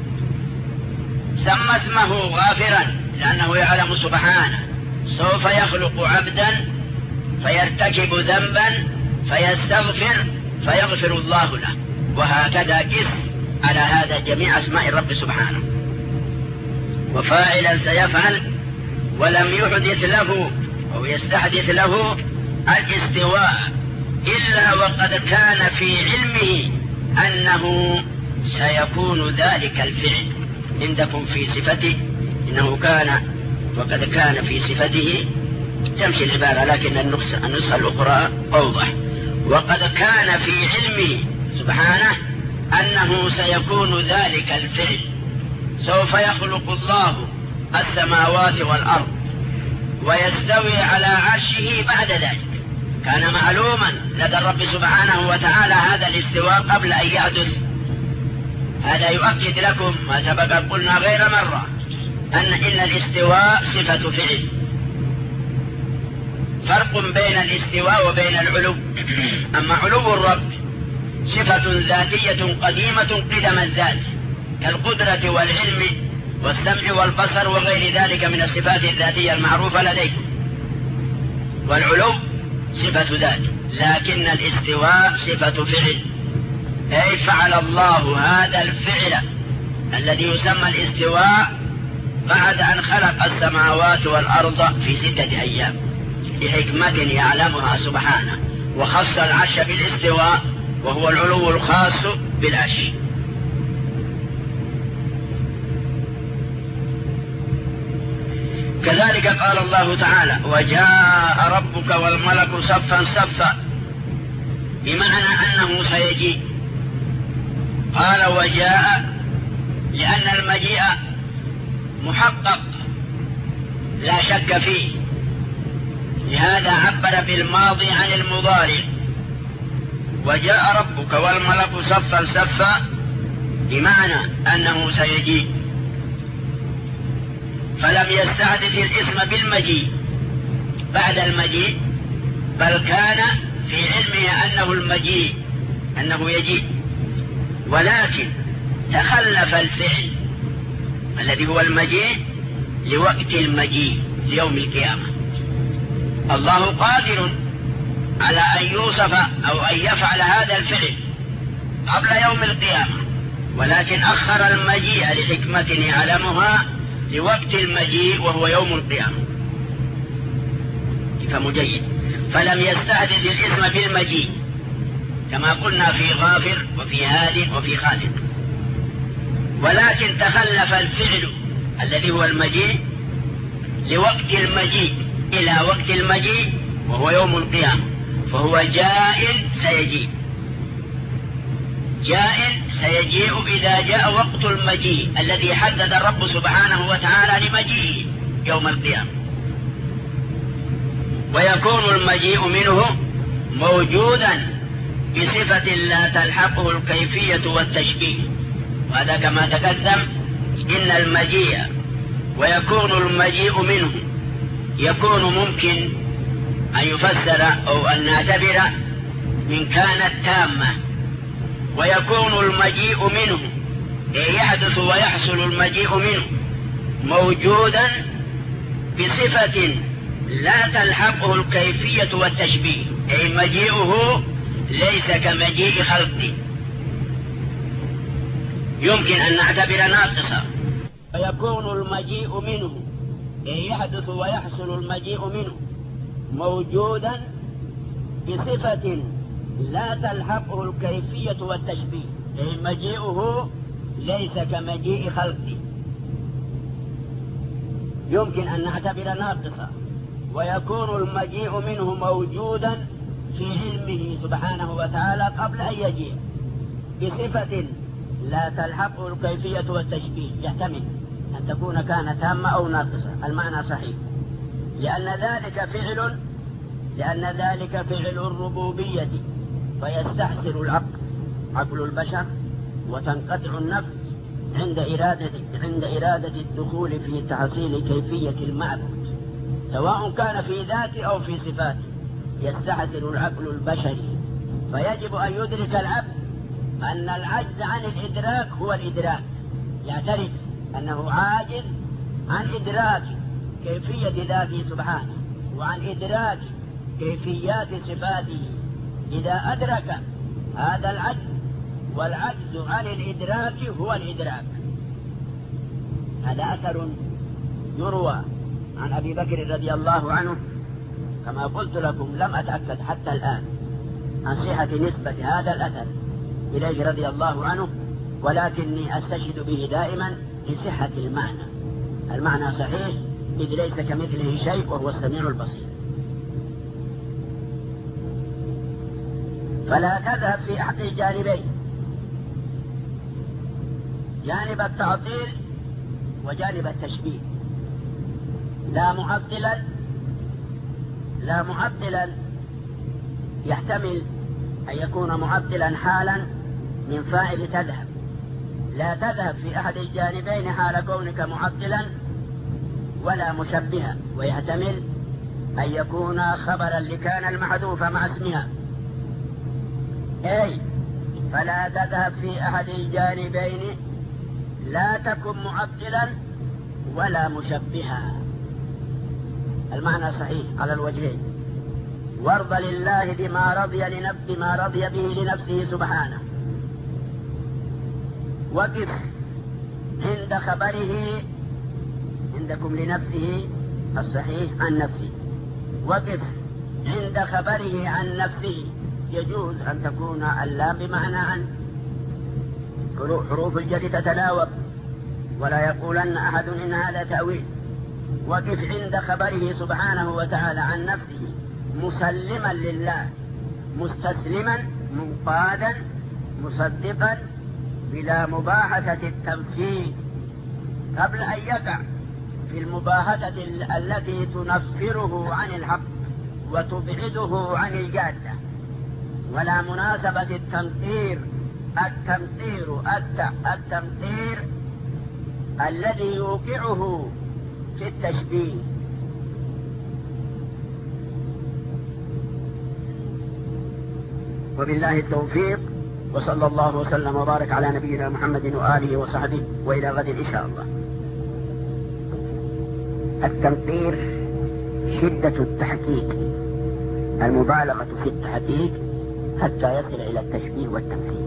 سمى اسمه غافرا لأنه يعلم سبحانه سوف يخلق عبدا فيرتكب ذنبا فيستغفر فيغفر الله له، وهكذا قس على هذا جميع أسماء الرب سبحانه. وفاعلا سيفعل، ولم يحدث له أو يستحدث له الاستواء إلا وقد كان في علمه أنه سيكون ذلك الفعل. عندكم في صفته إنه كان وقد كان في صفته، تمشي العبارة لكن النسخة الأخرى أوضح. وقد كان في علمه سبحانه أنه سيكون ذلك الفعل. سوف يخلق الله السماوات والأرض ويستوي على عرشه بعد ذلك. كان معلوما لدى الرب سبحانه وتعالى هذا الاستواء قبل أن يحدث. هذا يؤكد لكم ما سبق قلنا غير مرة أن الاستواء صفة فعل. فرق بين الاستواء وبين العلو. أما علو الرب صفة ذاتية قديمة قدم الذات كالقدرة والعلم والسمع والبصر وغير ذلك من الصفات الذاتية المعروفة لديكم. والعلو صفة ذات، لكن الاستواء صفة فعل، أي فعل الله هذا الفعل الذي يسمى الاستواء بعد أن خلق السماوات والأرض في 6 أيام لحكمة يعلمها سبحانه. وخص العرش بالاستواء وهو العلو الخاص بالعرش. كذلك قال الله تعالى: وجاء ربك والملك صفا صفا، بمعنى أنه سيجيء. قال وجاء لأن المجيء محقق لا شك فيه، لهذا عبر بالماضي عن المضارع. وجاء ربك والملك صفا صفا بمعنى أنه سيجيء، فلم يستحدث الاسم بالمجيء بعد المجيء، بل كان في علمه أنه المجيء، أنه يجيء، ولكن تخلف الفعل الذي هو المجيء لوقت المجيء ليوم القيامة. الله قادر على أن يوصف أو أن يفعل هذا الفعل قبل يوم القيامة، ولكن أخر المجيء لحكمة يعلمها لوقت المجيء وهو يوم القيامة. يفهم جيد. فلم يستحدث الاسم بالمجيء كما قلنا في غافر وفي هاد وفي خالق، ولكن تخلف الفعل الذي هو المجيء لوقت المجيء إلى وقت المجيء وهو يوم القيامة، فهو جاء سيجيء. جاء سيجيء إذا جاء وقت المجيء الذي حدد الرب سبحانه وتعالى لمجيئه يوم القيامة. ويكون المجيء منه موجودا بصفة لا تلحقه الكيفية والتشبيه، وهذا كما تقدم إن المجيء ويكون المجيء منه يكون ممكن أن يفسر أو أن نعتبر من كانت تامة، ويكون المجيء منه يحدث ويحصل المجيء منه موجودا بصفة لا تلحقه الكيفية والتشبيه، أي مجيئه ليس كمجيء خلقه، يمكن أن نعتبر ناقصا فيكون المجيء منه، يحدث ويحصل المجيء منه موجودا بصفة لا تلحقه الكيفية والتشبيه، أي مجيئه ليس كمجيء خلقه، يمكن أن نعتبر ناقصا، ويكون المجيء منه موجودا في علمه سبحانه وتعالى قبل أن يجيء بصفة لا تلحقه الكيفية والتشبيه. يحتمل أن تكون كانت تامة أو ناقصة، المعنى صحيح، لأن ذلك فعل الربوبية، فيستحسر العقل، عقل البشر، وتنقطع النفس عند إرادة الدخول في تحصيل كيفية المعبود، سواء كان في ذاته أو في صفاته. يستحسر العقل البشري، فيجب أن يدرك العبد أن العجز عن الإدراك هو الإدراك، يعترف أنه عاجز عن إدراك كيفية ذاته سبحانه وعن إدراك كيفيات صفاته. إذا أدرك هذا العجز، والعجز عن الإدراك هو الإدراك. هذا أثر يروى عن أبي بكر رضي الله عنه، كما قلت لكم لم أتأكد حتى الآن عن صحة نسبة هذا الأثر إليه رضي الله عنه، ولكني أستشهد به دائما لصحة المعنى. المعنى صحيح، إذ ليس كمثله شيء وهو السميع البصير. فلا تذهب في أحد الجانبين، جانب التعطيل وجانب التشبيه. لا معطلا يحتمل أن يكون معطلا حالا من فاعل تذهب. لا تذهب في أحد الجانبين حال كونك معطلا، ولا مشبها، ويحتمل أن يكون خبرا لكان المحذوف مع اسمها. أي فلا تذهب في أحد الجانبين، لا تكن معطلا ولا مشبها. المعنى صحيح على الوجهين. وارض لله بما رضي به لنفسه سبحانه. وقف عند خبره، عندكم لنفسه الصحيح عن نفسه، وقف عند خبره عن نفسه. يجوز أن تكون اللام بمعنى عن، حروف الجر تتناوب، ولا يقولن أحد إن هذا تأويل. وقف عند خبره سبحانه وتعالى عن نفسه مسلما لله، مستسلما منقادا مصدقا، بلا مباحثة التمثيل، قبل أن يقع في المباحثة التي تنفره عن الحق وتبعده عن الجادة. ولا مناسبة التمثير الذي يوقعه في التشبيه. وبالله التوفيق، وصلى الله وسلم وبارك على نبينا محمد وآله وصحبه، وإلى غد إن شاء الله. التمثير شدة التحقيق، المبالغة في التحقيق حتى يصل إلى التشبيه والتمثيل،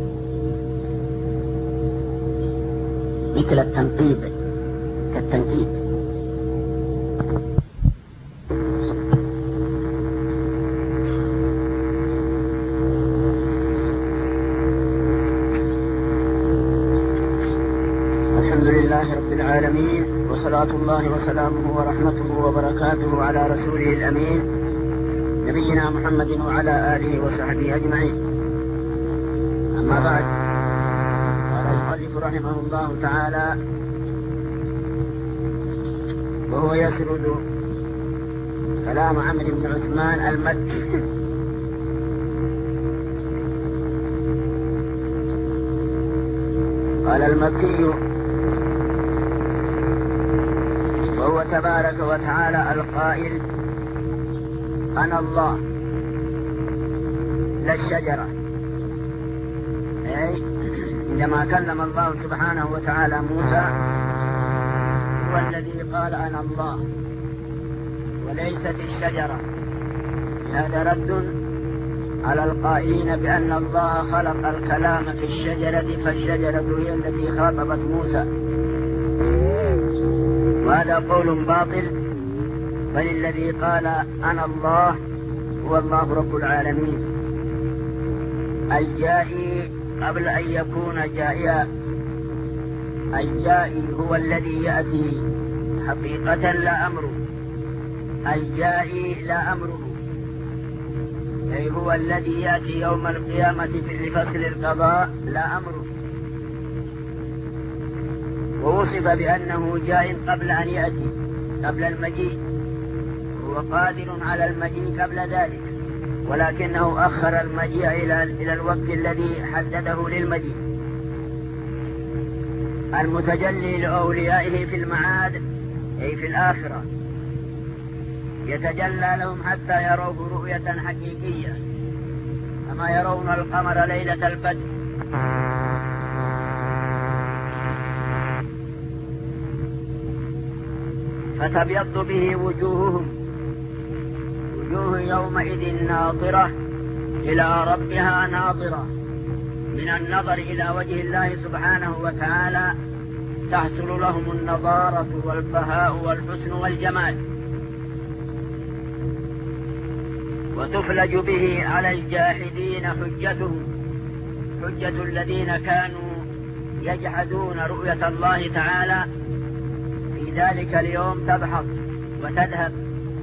مثل التنقيب كالتنكيب. الحمد لله رب العالمين، وصلاة الله وسلامه ورحمته وبركاته على رسوله الأمين نبينا محمد وعلى آله وصحبه أجمعين. أما بعد، قال المؤلف رحمه الله تعالى وهو يسرد كلام عمرو بن عثمان المكي. قال المكي وهو تبارك وتعالى القائل أنا الله لا الشجرة. أي عندما كلم الله سبحانه وتعالى موسى هو الذي قال أنا الله وليست الشجرة. هذا رد على القائلين بأن الله خلق الكلام في الشجرة، فالشجرة هي التي خاطبت موسى. وهذا قول باطل، بل الذي قال أنا الله هو الله رب العالمين، الجائي قبل أن يكون جائعا. الجائي هو الذي يأتي حقيقة لا أمره، الجائي لا أمره، أي هو الذي يأتي يوم القيامة لفصل القضاء لا أمره. ووصف بأنه جاء قبل أن يأتي، قبل المجيء، هو قادر على المجيء قبل ذلك، ولكنه أخر المجيء إلى الوقت الذي حدده للمجيء. المتجلي لأوليائه في المعاد أي في الآخرة، يتجلى لهم حتى يروه رؤية حقيقية كما يرون القمر ليلة البدر. فتبيض به وجوههم، وجوه يومئذ ناظرة إلى ربها ناظرة، من النظر إلى وجه الله سبحانه وتعالى تحصل لهم النضارة والبهاء والحسن والجمال. وتفلج به على الجاحدين حجتهم، حجة الذين كانوا يجحدون رؤية الله تعالى في ذلك اليوم تضحك وتذهب،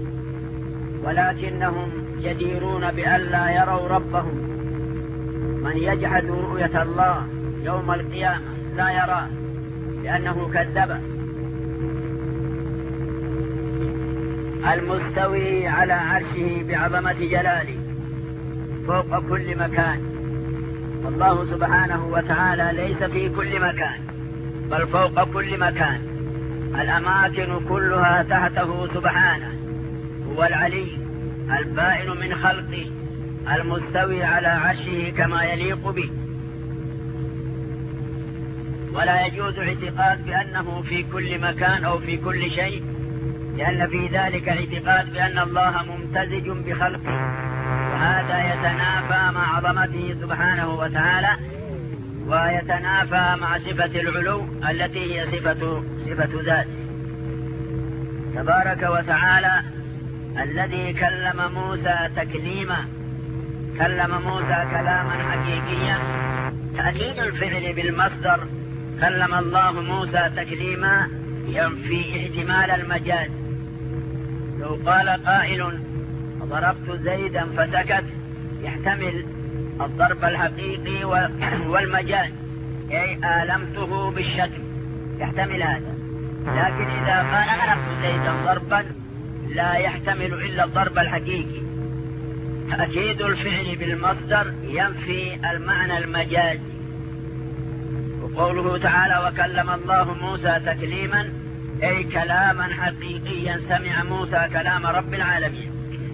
ولكنهم جديرون بألا يروا ربهم. من يجحد رؤية الله يوم القيامة لا يراه لأنه كذب. المستوي على عرشه بعظمة جلاله فوق كل مكان، والله سبحانه وتعالى ليس في كل مكان بل فوق كل مكان، الأماكن كلها تحته سبحانه، هو العلي البائن من خلقه المستوي على عرشه كما يليق به. ولا يجوز اعتقاد بأنه في كل مكان أو في كل شيء، لأن في ذلك اعتقاد بأن الله ممتزج بخلقه، وهذا يتنافى مع عظمته سبحانه وتعالى، ويتنافى مع صفة العلو التي هي صفة ذاته تبارك وتعالى. الذي كلم موسى تكليما، كلم موسى كلاما حقيقيا، تأكيد الفعل بالمصدر كلم الله موسى تكليما ينفي احتمال المجاز. لو قال قائل ضربت زيدا فسكت يحتمل الضرب الحقيقي والمجاز، أي آلمته بالشتم، يحتمل هذا. لكن إذا قال ضربت زيدا ضربا لا يحتمل إلا الضرب الحقيقي. تأكيد الفعل بالمصدر ينفي المعنى المجازي. وقوله تعالى وكلم الله موسى تكليما أي كلاما حقيقيا، سمع موسى كلام رب العالمين.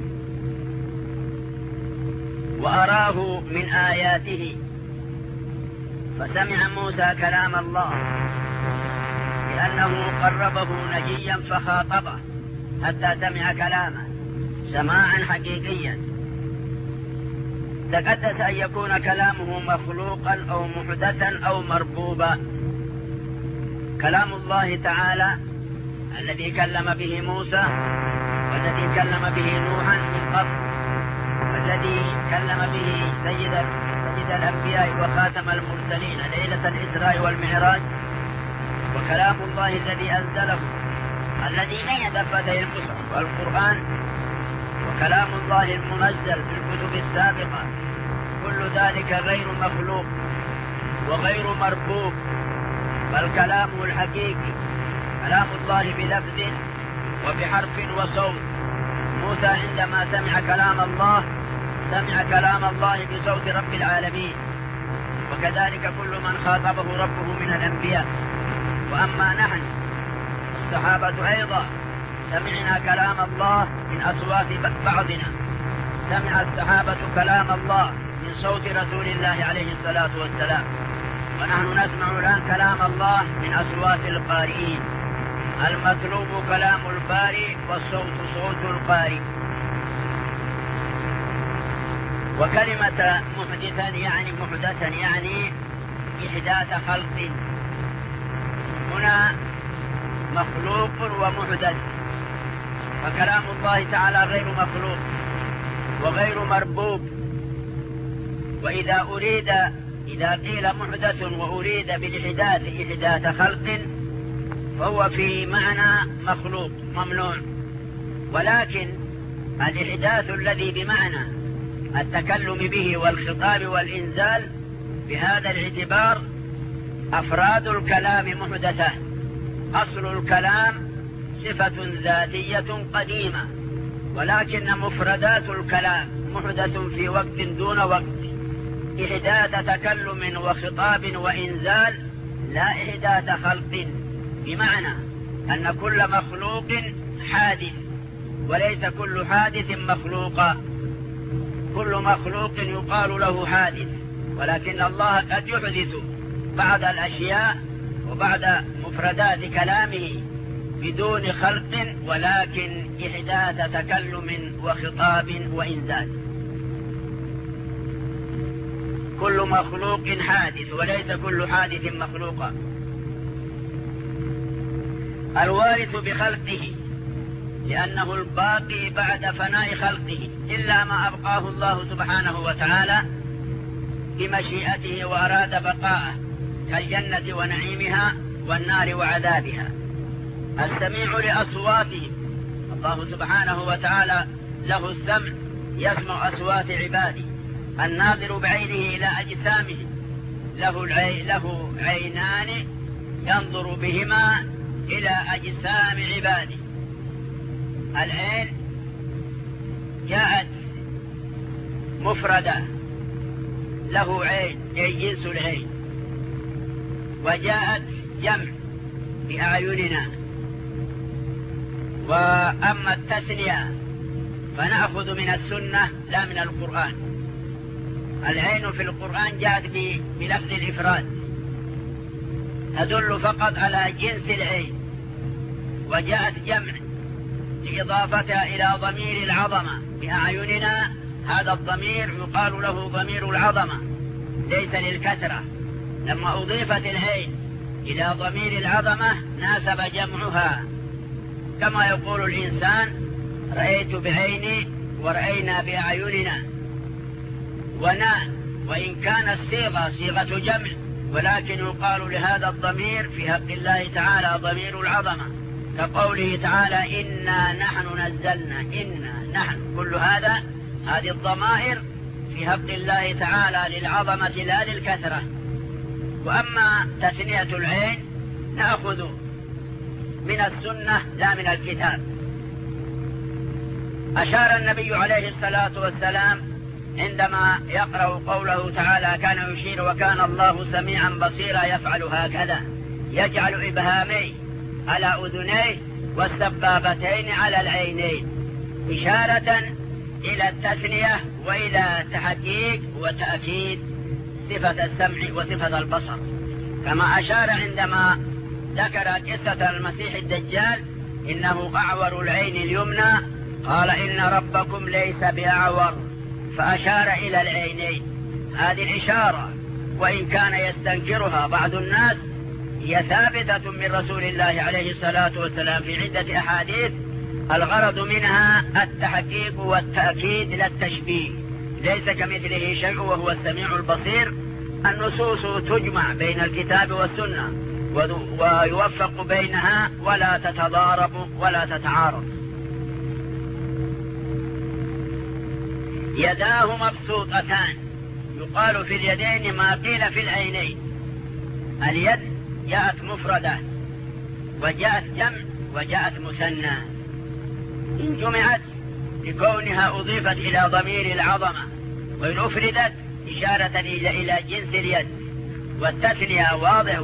وأراه من آياته، فسمع موسى كلام الله لأنه قربه نجيا فخاطبه حتى سمع كلامه سماعا حقيقيا. تقدس أن يكون كلامه مخلوقا أو محدثا أو مربوبا. كلام الله تعالى الذي كلم به موسى، والذي كلم به نوحا من قبل، والذي كلم به سيد الأنبياء وخاتم المرسلين ليلة الإسراء والمعراج، وكلام الله الذي أنزله الذي بين دفتي المصحف والقرآن، وكلام الله المنزل في الكتب السابقة، كل ذلك غير مخلوق وغير مربوب، بل كلامه الحقيقي كلام الله بلفظ وبحرف وصوت. موسى عندما سمع كلام الله سمع كلام الله بصوت رب العالمين، وكذلك كل من خاطبه ربه من الأنبياء. وأما نحن الصحابة أيضا سمعنا كلام الله من أصوات بعضنا، سمع الصحابة كلام الله من صوت رسول الله عليه الصلاة والسلام، ونحن نسمع الآن كلام الله من أصوات القارئين. المطلوب كلام الباري والصوت صوت القارئ. وكلمة محدثا يعني إحداث خلق. هنا مخلوق ومحدث، فكلام الله تعالى غير مخلوق وغير مربوب. إذا قيل محدث وأريد بالإحداث إحداث خلق فهو في معنى مخلوق ممنوع، ولكن الإحداث الذي بمعنى التكلم به والخطاب والإنزال بهذا الاعتبار أفراد الكلام محدثة. أصل الكلام صفة ذاتية قديمة، ولكن مفردات الكلام محدث في وقت دون وقت، إحداث تكلم وخطاب وإنزال لا إحداث خلق، بمعنى أن كل مخلوق حادث وليس كل حادث مخلوقا. كل مخلوق يقال له حادث، ولكن الله قد يحدث بعض الأشياء وبعد مفردات كلامه بدون خلق، ولكن إحداث تكلم وخطاب وإنزال. كل مخلوق حادث وليس كل حادث مخلوقا. الوارث بخلقه لأنه الباقي بعد فناء خلقه، إلا ما أبقاه الله سبحانه وتعالى بمشيئته وأراد بقاءه، كالجنة ونعيمها والنار وعذابها. السميع لأصواتهم، الله سبحانه وتعالى له السمع يسمع أصوات عباده. الناظر بعينه إلى أجسامهم، له عينان ينظر بهما إلى أجسام عباده. العين جاءت مفردة، له عين أي جنس العين، وجاءت جمع بأعيننا. وأما التثنية فنأخذ من السنة لا من القرآن. العين في القرآن جاءت بلفظ الإفراد، تدل فقط على جنس العين، وجاءت جمع لإضافتها إلى ضمير العظمة بأعيننا. هذا الضمير يقال له ضمير العظمة ليس للكثرة. لما أضيفت العين إلى ضمير العظمة ناسب جمعها، كما يقول الإنسان رأيت بعيني ورأينا بأعيننا. وإن كان الصيغة صيغة جمع، ولكن يقال لهذا الضمير في حق الله تعالى ضمير العظمة، كقوله تعالى إنا نحن نزلنا، إنا نحن، كل هذه الضمائر في حق الله تعالى للعظمة لا للكثرة. وأما تثنية العين نأخذ من السنة لا من الكتاب. أشار النبي عليه الصلاة والسلام عندما يقرأ قوله تعالى كان يشير وكان الله سميعا بصيرا يفعل هكذا، يجعل إبهاميه على أذنيه والسبابتين على العينين، إشارة إلى التثنية وإلى تحقيق وتأكيد صفة السمع وصفة البصر. كما أشار عندما ذكر قصة المسيح الدجال إنه أعور العين اليمنى، قال إن ربكم ليس بأعور، فأشار إلى العينين. هذه الإشارة وإن كان يستنكرها بعض الناس هي ثابتة من رسول الله عليه الصلاة والسلام في عدة أحاديث، الغرض منها التحقيق والتأكيد لا التشبيه، ليس كمثله شيء وهو السميع البصير. النصوص تجمع بين الكتاب والسنة ويوفق بينها ولا تتضارب ولا تتعارض. يداه مبسوطتان، يقال في اليدين ما قيل في العينين. اليد جاءت مفردة وجاءت جمع وجاءت مثنى. إن جمعت لكونها أضيفت إلى ضمير العظمة، وإن أفردت إشارة إلى جنس اليد. والتثنية واضح،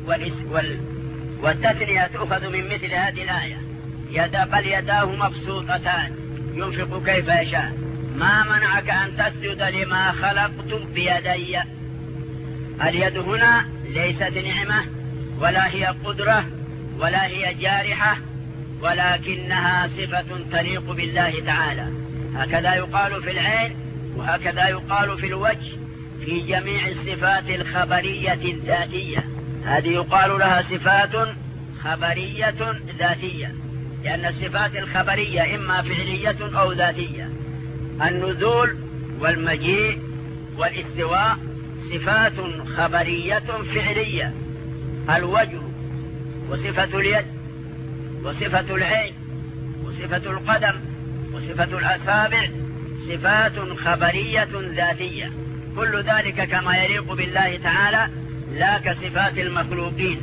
والتثنية تؤخذ من مثل هذه الآية بل يداه مبسوطتان ينفق كيف يشاء ما منعك أن تسجد لما خلقت بيدي. اليد هنا ليست نعمة ولا هي قدرة ولا هي جارحة، ولكنها صفة تليق بالله تعالى. هكذا يقال في العين وهكذا يقال في الوجه في جميع الصفات الخبرية الذاتية. هذه يقال لها صفات خبرية ذاتية، لأن الصفات الخبرية إما فعلية أو ذاتية. النزول والمجيء والاستواء صفات خبرية فعلية، الوجه وصفة اليد وصفة العين وصفة القدم وصفة الأصابع صفات خبرية ذاتية، كل ذلك كما يليق بالله تعالى لا كصفات المخلوقين.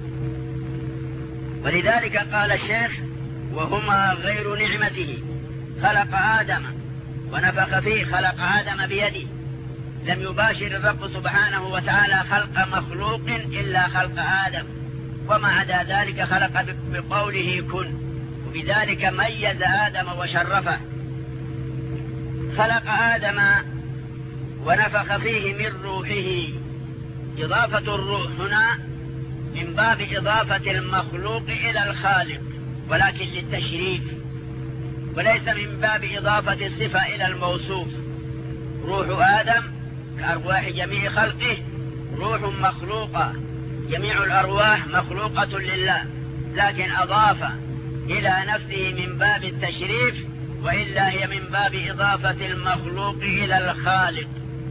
ولذلك قال الشيخ: وهما غير نعمته، خلق آدم ونفخ فيه، خلق آدم بيده، لم يباشر الرب سبحانه وتعالى خلق مخلوق إلا خلق آدم، وما عدا ذلك خلق بقوله كن، وبذلك ميز آدم وشرفه. خلق آدم ونفخ فيه من روحه، إضافة الروح هنا من باب إضافة المخلوق إلى الخالق، ولكن للتشريف، وليس من باب إضافة الصفة إلى الموصوف. روح آدم كأرواح جميع خلقه روح مخلوقة، جميع الأرواح مخلوقة لله، لكن أضاف إلى نفسه من باب التشريف، وإلا هي من باب إضافة المخلوق إلى الخالق،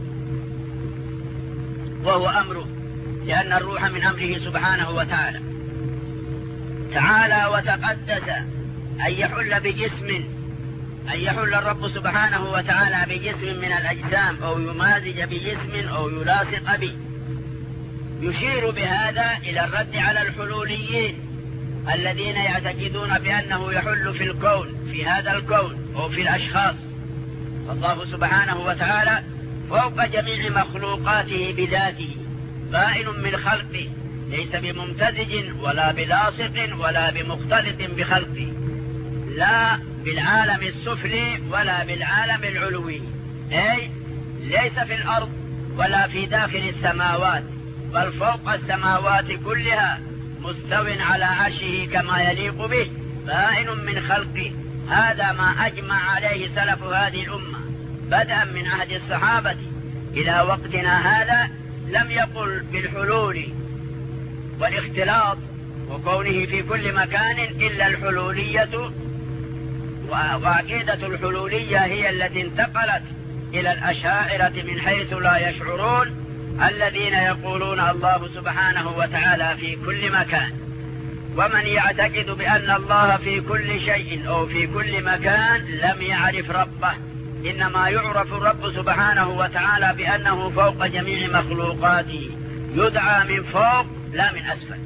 وهو أمره، لأن الروح من أمره سبحانه وتعالى. تعالى وتقدس أن يحل بجسم، أن يحل الرب سبحانه وتعالى بجسم من الأجسام، أو يمازج بجسم أو يلاصق به. يشير بهذا إلى الرد على الحلوليين الذين يعتقدون بأنه يحل في الكون، في هذا الكون أو في الأشخاص. فالله سبحانه وتعالى فوق جميع مخلوقاته بذاته، بائن من خلقه، ليس بممتزج ولا بلاصق ولا بمختلط بخلقه، لا بالعالم السفلي ولا بالعالم العلوي، أي ليس في الأرض ولا في داخل السماوات، بل فوق السماوات كلها، مستو على عرشه كما يليق به، بائن من خلقه. هذا ما أجمع عليه سلف هذه الأمة بدءا من عهد الصحابة إلى وقتنا هذا. لم يقل بالحلول والاختلاط وكونه في كل مكان إلا الحلولية، وعقيدة الحلولية هي التي انتقلت إلى الأشاعرة من حيث لا يشعرون، الذين يقولون الله سبحانه وتعالى في كل مكان. ومن يعتقد بأن الله في كل شيء أو في كل مكان لم يعرف ربه، إنما يعرف الرب سبحانه وتعالى بأنه فوق جميع مخلوقاته، يدعى من فوق لا من أسفل.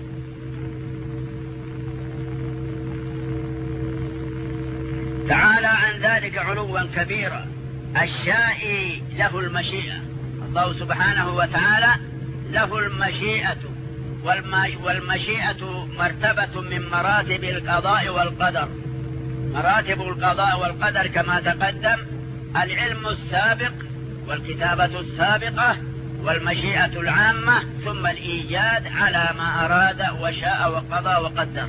تعالى عن ذلك علوا كبيرا. الشائي له المشيئة، الله سبحانه وتعالى له المشيئة، والمشيئة مرتبة من مراتب القضاء والقدر. مراتب القضاء والقدر كما تقدم: العلم السابق والكتابة السابقة والمشيئة العامة، ثم الإيجاد على ما أراد وشاء وقضى وقدر.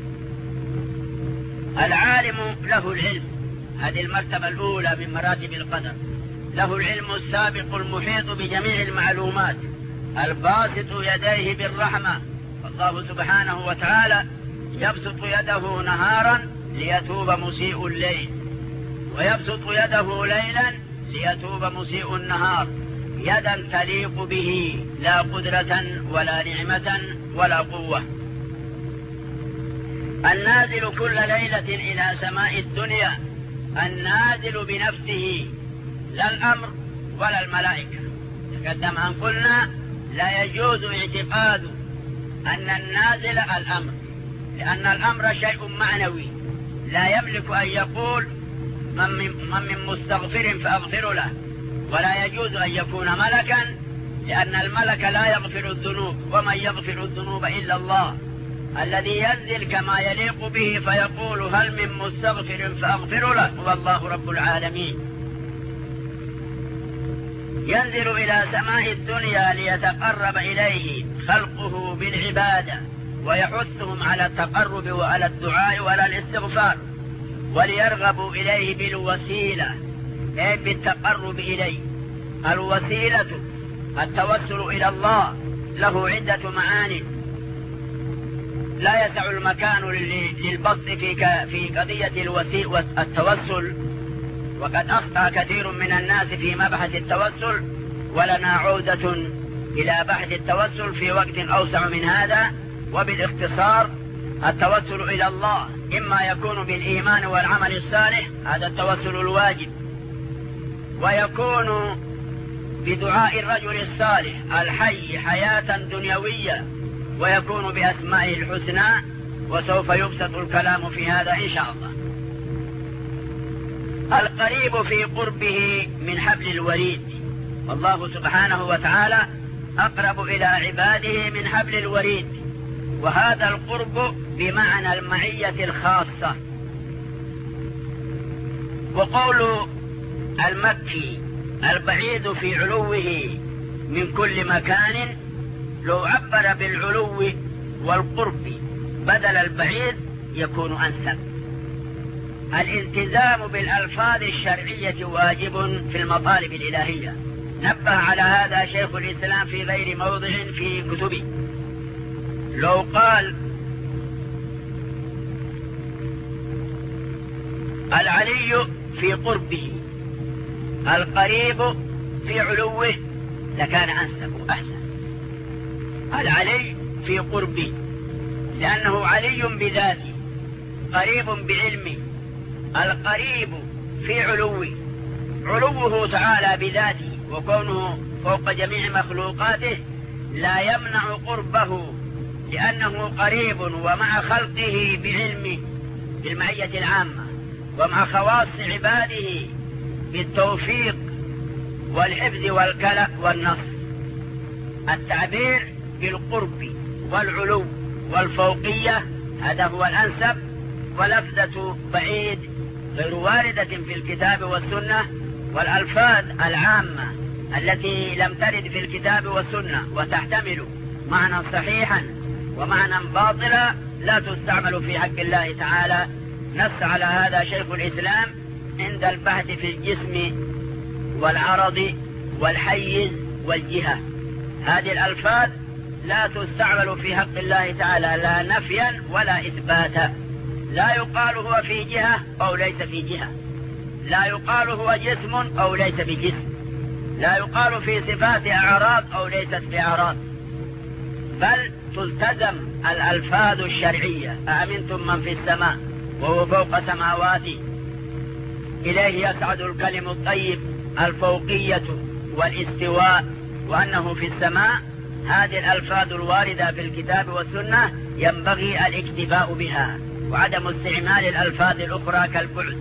العالم له العلم، هذه المرتبة الأولى من مراتب القدر. له العلم السابق المحيط بجميع المعلومات، الباسط يديه بالرحمة، فالله سبحانه وتعالى يبسط يده نهارا ليتوب مسيء الليل، ويبسط يده ليلا ليتوب مسيء النهار، يدا تليق به، لا قدرة ولا نعمة ولا قوة. النازل كل ليلة إلى سماء الدنيا، النازل بنفسه، لا الأمر ولا الملائكة. تقدم أن قلنا لا يجوز اعتقاد أن النازل الأمر، لأن الأمر شيء معنوي، لا يملك أن يقول من مستغفر فأغفر له، ولا يجوز أن يكون ملكا، لأن الملك لا يغفر الذنوب، ومن يغفر الذنوب إلا الله، الذي ينزل كما يليق به فيقول هل من مستغفر فأغفر له، هو الله رب العالمين. ينزل إلى سماء الدنيا ليتقرب إليه خلقه بالعبادة، ويحثهم على التقرب وعلى الدعاء وعلى الاستغفار، وليرغبوا إليه بالوسيلة، أي بالتقرب إليه. الوسيلة التوسل إلى الله له عدة معاني، لا يسع المكان للبسط في قضية التوسل، وقد أخطأ كثير من الناس في مبحث التوسل، ولنا عودة إلى بحث التوسل في وقت أوسع من هذا. وبالاختصار، التوسل إلى الله إما يكون بالإيمان والعمل الصالح، هذا التوسل الواجب، ويكون بدعاء الرجل الصالح الحي حياة دنيوية، ويكون بأسمائه الحسنى، وسوف يبسط الكلام في هذا إن شاء الله. القريب في قربه من حبل الوريد، والله سبحانه وتعالى أقرب إلى عباده من حبل الوريد، وهذا القرب بمعنى المعية الخاصة. وقول المكي البعيد في علوه من كل مكان، لو عبر بالعلو والقرب بدل البعيد يكون أنسب. الالتزام بالألفاظ الشرعية واجب في المطالب الإلهية، نبه على هذا شيخ الإسلام في غير موضع في كتبه. لو قال العلي في قربه القريب في علوه لكان أنسب وأحسن. العلي في قربه لأنه علي بذاته قريب بعلمه، القريب في علوه، علوه تعالى بذاته وكونه فوق جميع مخلوقاته لا يمنع قربه، لأنه قريب ومع خلقه بعلمه بالمعية العامة، ومع خواص عباده بالتوفيق والحفظ والكلأ والنصر. التعبير بالقرب والعلو والفوقية هذا هو الأنسب، ولفظة بعيد غير واردة في الكتاب والسنة، والألفاظ العامة التي لم ترد في الكتاب والسنة وتحتمل معنى صحيحا ومعنى باطلا لا تستعمل في حق الله تعالى. نص على هذا شيخ الإسلام عند البحث في الجسم والعرض والحيز والجهة. هذه الألفاظ لا تستعمل في حق الله تعالى لا نفيا ولا إثباتا. لا يقال هو في جهة أو ليس في جهة، لا يقال هو جسم أو ليس بجسم، لا يقال في صفات أعراض أو ليست بأعراض، بل تلتزم الألفاظ الشرعية. أأمنتم من في السماء وهو فوق سماواته إليه يصعد الكلم الطيب، الفوقية والاستواء وأنه في السماء. هذه الألفاظ الواردة في الكتاب والسنة ينبغي الاكتفاء بها وعدم استعمال الألفاظ الأخرى كالبعد.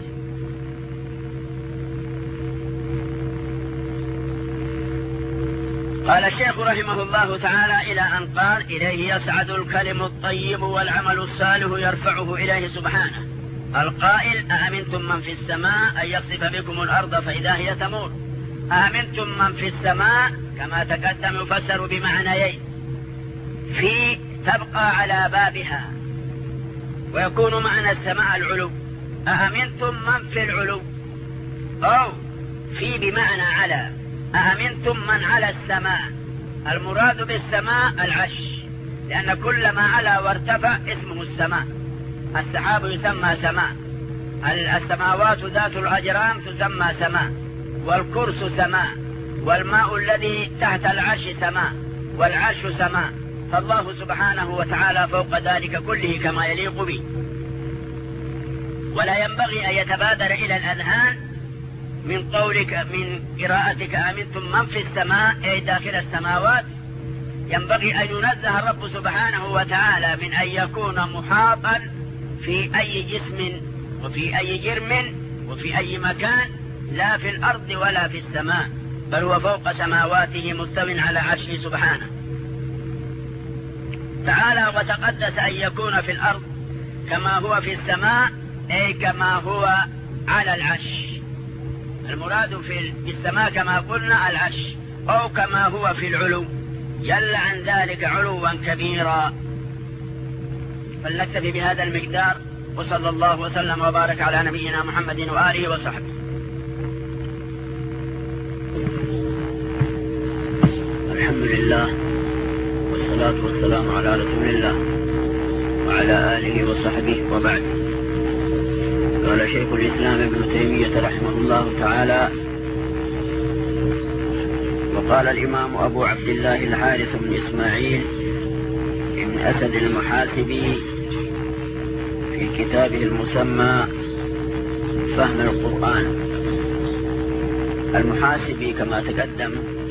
قال الشيخ رحمه الله تعالى إلى أن قال إليه يصعد الكلم الطيب والعمل الصالح يرفعه إليه سبحانه. القائل أأمنتم من في السماء أن يخسف بكم الأرض فإذا هي تمور. أأمنتم من في السماء كما تقدم يفسر بمعنيين، في تبقى على بابها ويكون معنى السماء العلو، أأمنتم من في العلو، أو في بمعنى على، أأمنتم من على السماء. المراد بالسماء العش، لأن كل ما على وارتفع اسمه السماء. السحاب يسمى سماء، السماوات ذات الأجرام تسمى سماء، والكرس سماء، والماء الذي تحت العرش سماء، والعرش سماء. فالله سبحانه وتعالى فوق ذلك كله كما يليق به. ولا ينبغي أن يتبادر إلى الأذهان من قولك من قراءتك أمنتم من في السماء أي داخل السماوات، ينبغي أن ينزه الرب سبحانه وتعالى من أن يكون محاطا في أي جسم وفي أي جرم وفي أي مكان، لا في الأرض ولا في السماء، بل هو فوق سماواته مستو على عرشه سبحانه تعالى. وتقدس أن يكون في الأرض كما هو في السماء، أي كما هو على العرش. المراد في السماء كما قلنا العرش، أو كما هو في العلو، جل عن ذلك علوا كبيرا. فلنكتفي بهذا المقدار، وصلى الله وسلم وبارك على نبينا محمد وآله وصحبه. الحمد لله والصلاة والسلام على رسول الله وعلى آله وصحبه وبعد. قال شيخ الإسلام ابن تيمية رحمه الله تعالى: وقال الإمام أبو عبد الله الحارث بن إسماعيل بن أسد المحاسبي في كتابه المسمى فهم القرآن. المحاسبي كما تقدم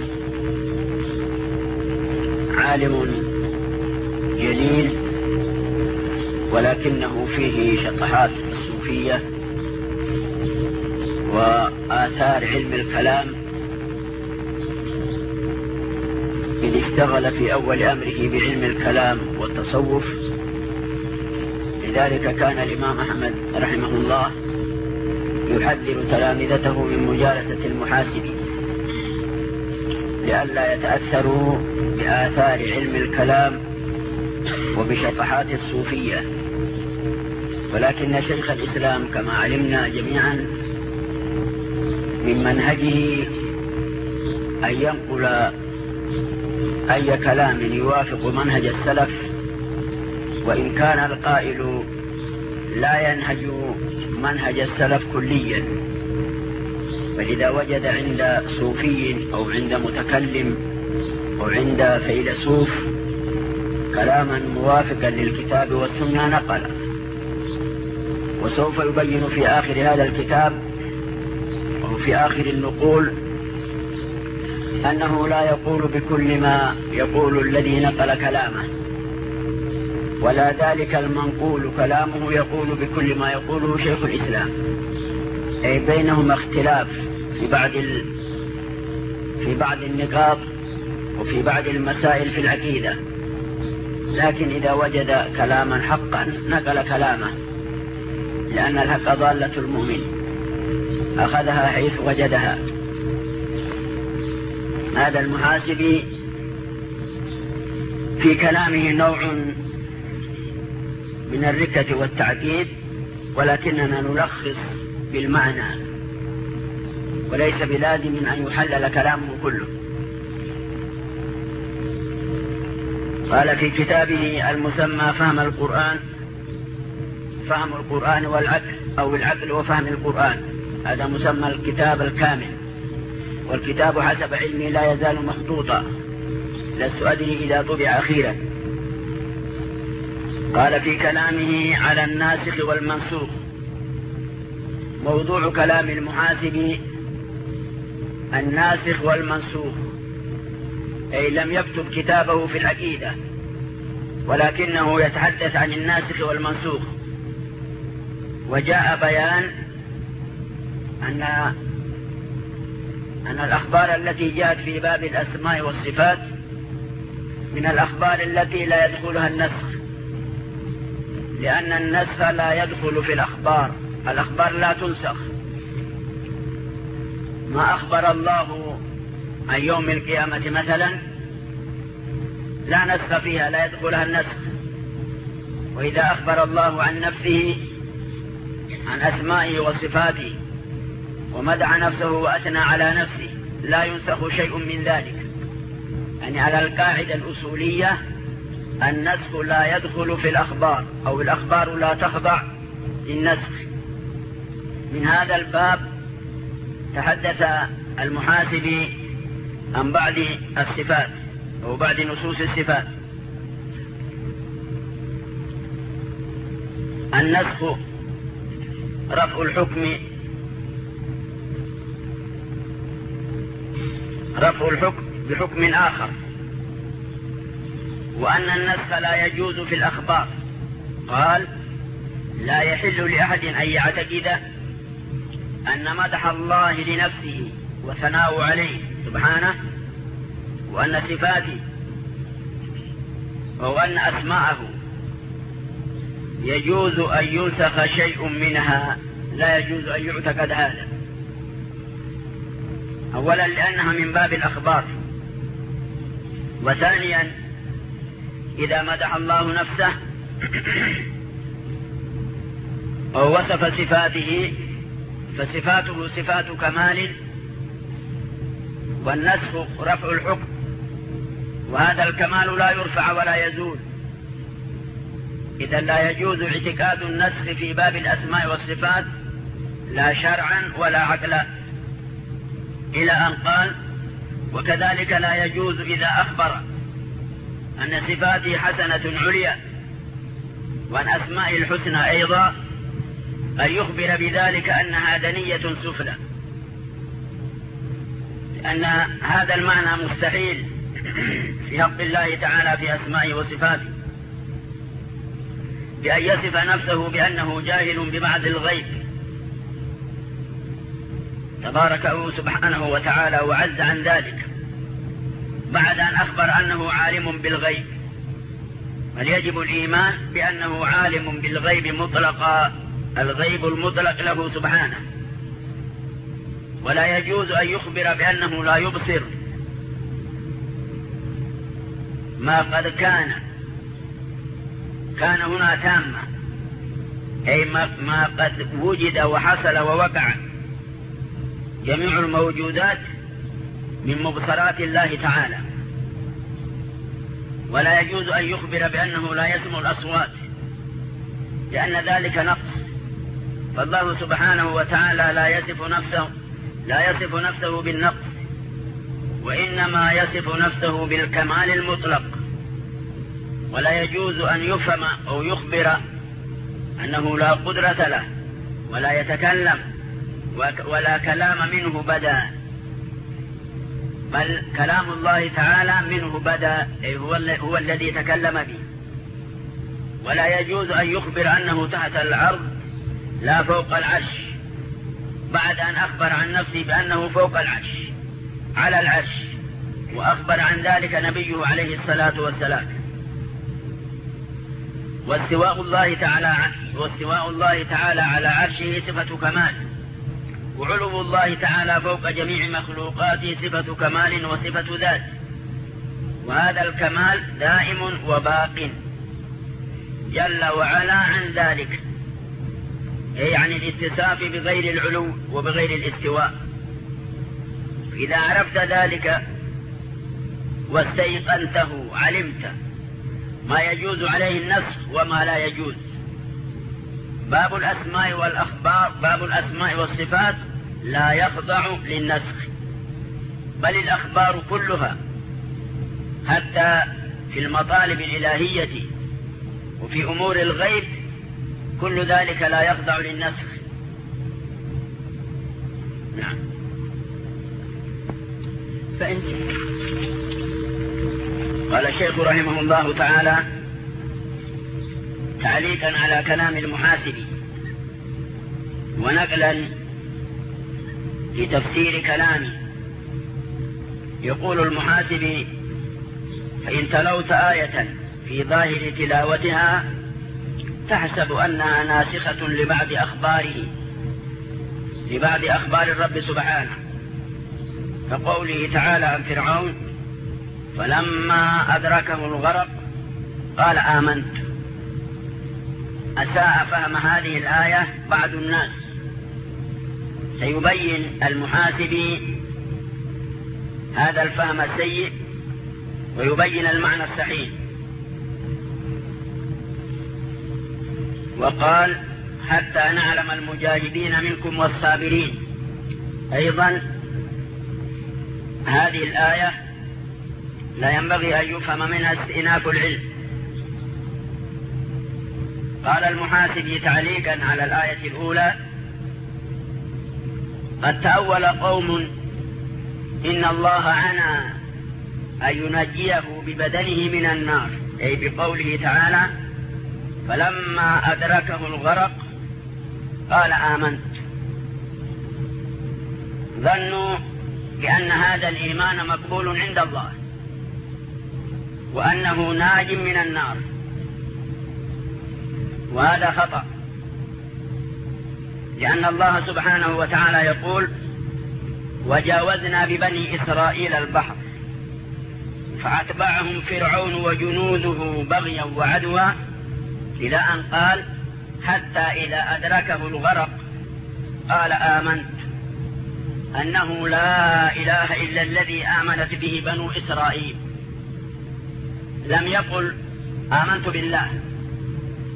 عالم جليل، ولكنه فيه شطحات الصوفية وآثار علم الكلام، إذ اشتغل في أول أمره بعلم الكلام والتصوف. لذلك كان الإمام أحمد رحمه الله يحذر تلامذته من مجالسة المحاسبي لئلا يتأثروا بآثار علم الكلام وبشطحات الصوفية. ولكن شيخ الإسلام كما علمنا جميعا من منهجه أن ينقل أي كلام يوافق منهج السلف، وإن كان القائل لا ينهج منهج السلف كليا. فإذا وجد عند صوفي أو عند متكلم أو عند فيلسوف كلاما موافقا للكتاب والسنة نقله. وسوف يبين في آخر هذا الكتاب أو في آخر النقول أنه لا يقول بكل ما يقول الذي نقل كلامه، ولا ذلك المنقول كلامه يقول بكل ما يقوله شيخ الإسلام، أي بينهما اختلاف في بعض النقاط وفي بعض المسائل في العقيدة. لكن إذا وجد كلاما حقا نقل كلامه، لأن الحق ضالة المؤمن أخذها حيث وجدها. هذا المحاسبي في كلامه نوع من الركة والتعقيد، ولكننا نلخص بالمعنى، وليس بلازم أن يحلل كلامه كله. قال في كتابه المسمى فهم القرآن: فهم القرآن والعقل، أو العقل وفهم القرآن. هذا مسمى الكتاب الكامل، والكتاب حسب علمي لا يزال مخطوطا، لست أدري إذا طبع أخيرا. قال في كلامه على الناسخ والمنسوخ: موضوع كلام المحاسبي الناسخ والمنسوخ، أي لم يكتب كتابه في العقيدة، ولكنه يتحدث عن الناسخ والمنسوخ. وجاء بيان أن الأخبار التي جاءت في باب الأسماء والصفات من الأخبار التي لا يدخلها النسخ، لأن النسخ لا يدخل في الأخبار لا تنسخ. ما أخبر الله عن يوم القيامة مثلا لا نسخ فيها، لا يدخلها النسخ. وإذا أخبر الله عن نفسه، عن أسمائه وصفاته، ومدح نفسه وأثنى على نفسه، لا ينسخ شيء من ذلك. يعني على القاعدة الأصولية النسخ لا يدخل في الأخبار، أو الأخبار لا تخضع للنسخ. من هذا الباب تحدث المحاسبي عن بعض الصفات أو بعض نصوص الصفات. النسخ رفع الحكم بحكم آخر، وأن النسخ لا يجوز في الأخبار. قال: لا يحل لأحد أن يعتقد أن مدح الله لنفسه وثناء عليه سبحانه، وأن صفاته وأن أسماءه يجوز أن ينسخ شيء منها. لا يجوز أن يعتقد هذا، أولا لأنها من باب الأخبار، وثانيا إذا مدح الله نفسه أو وصف صفاته فصفاته صفات كمال، والنسخ رفع الحكم، وهذا الكمال لا يرفع ولا يزول. إذا لا يجوز اعتقاد النسخ في باب الأسماء والصفات لا شرعا ولا عقلا، إلى أن قال: وكذلك لا يجوز إذا أخبر أن صفاته حسنة عليا وأن أسماء الحسنى أيضا أن يخبر بذلك أنها دنية سفلى، لأن هذا المعنى مستحيل في حق الله تعالى في أسمائه وصفاته، بأن يصف نفسه بأنه جاهل ببعض الغيب تباركه سبحانه وتعالى وعز عن ذلك، بعد أن أخبر أنه عالم بالغيب. بل يجب الإيمان بأنه عالم بالغيب مطلقا، الغيب المطلق له سبحانه، ولا يجوز أن يخبر بأنه لا يبصر ما قد كان هنا تامة، أي ما قد وجد وحصل ووقع جميع الموجودات من مبصرات الله تعالى. ولا يجوز أن يخبر بأنه لا يسمع الأصوات، لأن ذلك نقص، فالله سبحانه وتعالى لا يصف نفسه بالنقص، وإنما يصف نفسه بالكمال المطلق. ولا يجوز أن يفهم أو يخبر أنه لا قدرة له ولا يتكلم ولا كلام منه بدأ، بل كلام الله تعالى منه بدأ، أي هو الذي تكلم به. ولا يجوز أن يخبر أنه تحت الأرض لا فوق العرش، بعد أن أخبر عن نفسه بأنه فوق العرش على العرش، وأخبر عن ذلك نبيه عليه الصلاة والسلام. واستواء الله تعالى على عرشه صفة كمال، وعلو الله تعالى فوق جميع مخلوقاته صفة كمال وصفة ذات، وهذا الكمال دائم وباق جل وعلا عن ذلك، يعني الاتصاف بغير العلو وبغير الاستواء. إذا عرفت ذلك واستيقنته علمت ما يجوز عليه النسخ وما لا يجوز. باب الأسماء والصفات لا يخضع للنسخ، بل الأخبار كلها حتى في المطالب الإلهية وفي أمور الغيب كل ذلك لا يخضع للنسخ. نعم. قال الشيخ رحمه الله تعالى تعليقا على كلام المحاسبي ونقلا لتفسير كلامه، يقول المحاسبي: فإن تلوت آية في ظاهر تلاوتها تحسب أنها ناسخة لبعض أخبار الرب سبحانه، كقوله تعالى عن فرعون: فلما أدركه الغرق قال آمنت. أساء فهم هذه الآية بعض الناس، سيبين المحاسبي هذا الفهم السيء ويبين المعنى الصحيح. وقال: حتى نعلم المجاهدين منكم والصابرين. أيضا هذه الآية لا ينبغي أن يفهم منها استئناف العلم. قال المحاسبي تعليقا على الآية الأولى: قد تأول قوم إن الله عنى أن ينجيه ببدنه من النار، أي بقوله تعالى: فلما أدركه الغرق قال آمنت. ظنوا بأن هذا الإيمان مقبول عند الله وأنه ناج من النار، وهذا خطأ، لأن الله سبحانه وتعالى يقول: وجاوزنا ببني إسرائيل البحر فأتبعهم فرعون وجنوده بغيا وعدوا، إلى أن قال: حتى إذا أدركه الغرق قال آمنت أنه لا إله إلا الذي آمنت به بنو إسرائيل. لم يقل آمنت بالله،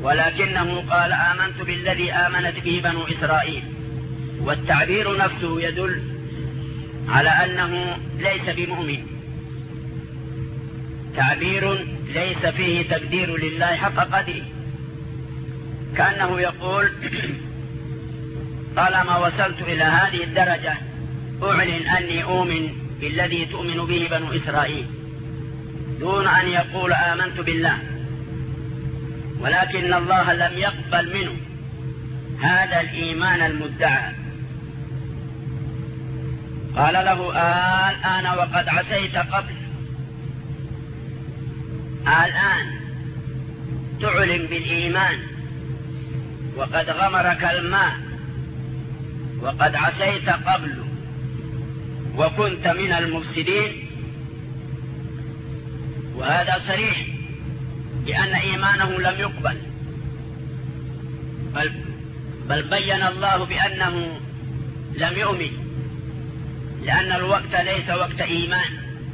ولكنه قال آمنت بالذي آمنت به بنو إسرائيل، والتعبير نفسه يدل على أنه ليس بمؤمن، تعبير ليس فيه تقدير لله حق قدره، كأنه يقول طالما وصلت إلى هذه الدرجة أعلن أني أؤمن بالذي تؤمن به بنو إسرائيل دون أن يقول آمنت بالله، ولكن الله لم يقبل منه هذا الإيمان المدعى. قال له الآن وقد عصيت قبل، الآن تعلن بالإيمان وقد غمرك الماء وقد عصيت قبل وكنت من المفسدين. وهذا صريح بأن إيمانه لم يقبل، بل بين الله بأنه لم يؤمن، لأن الوقت ليس وقت إيمان،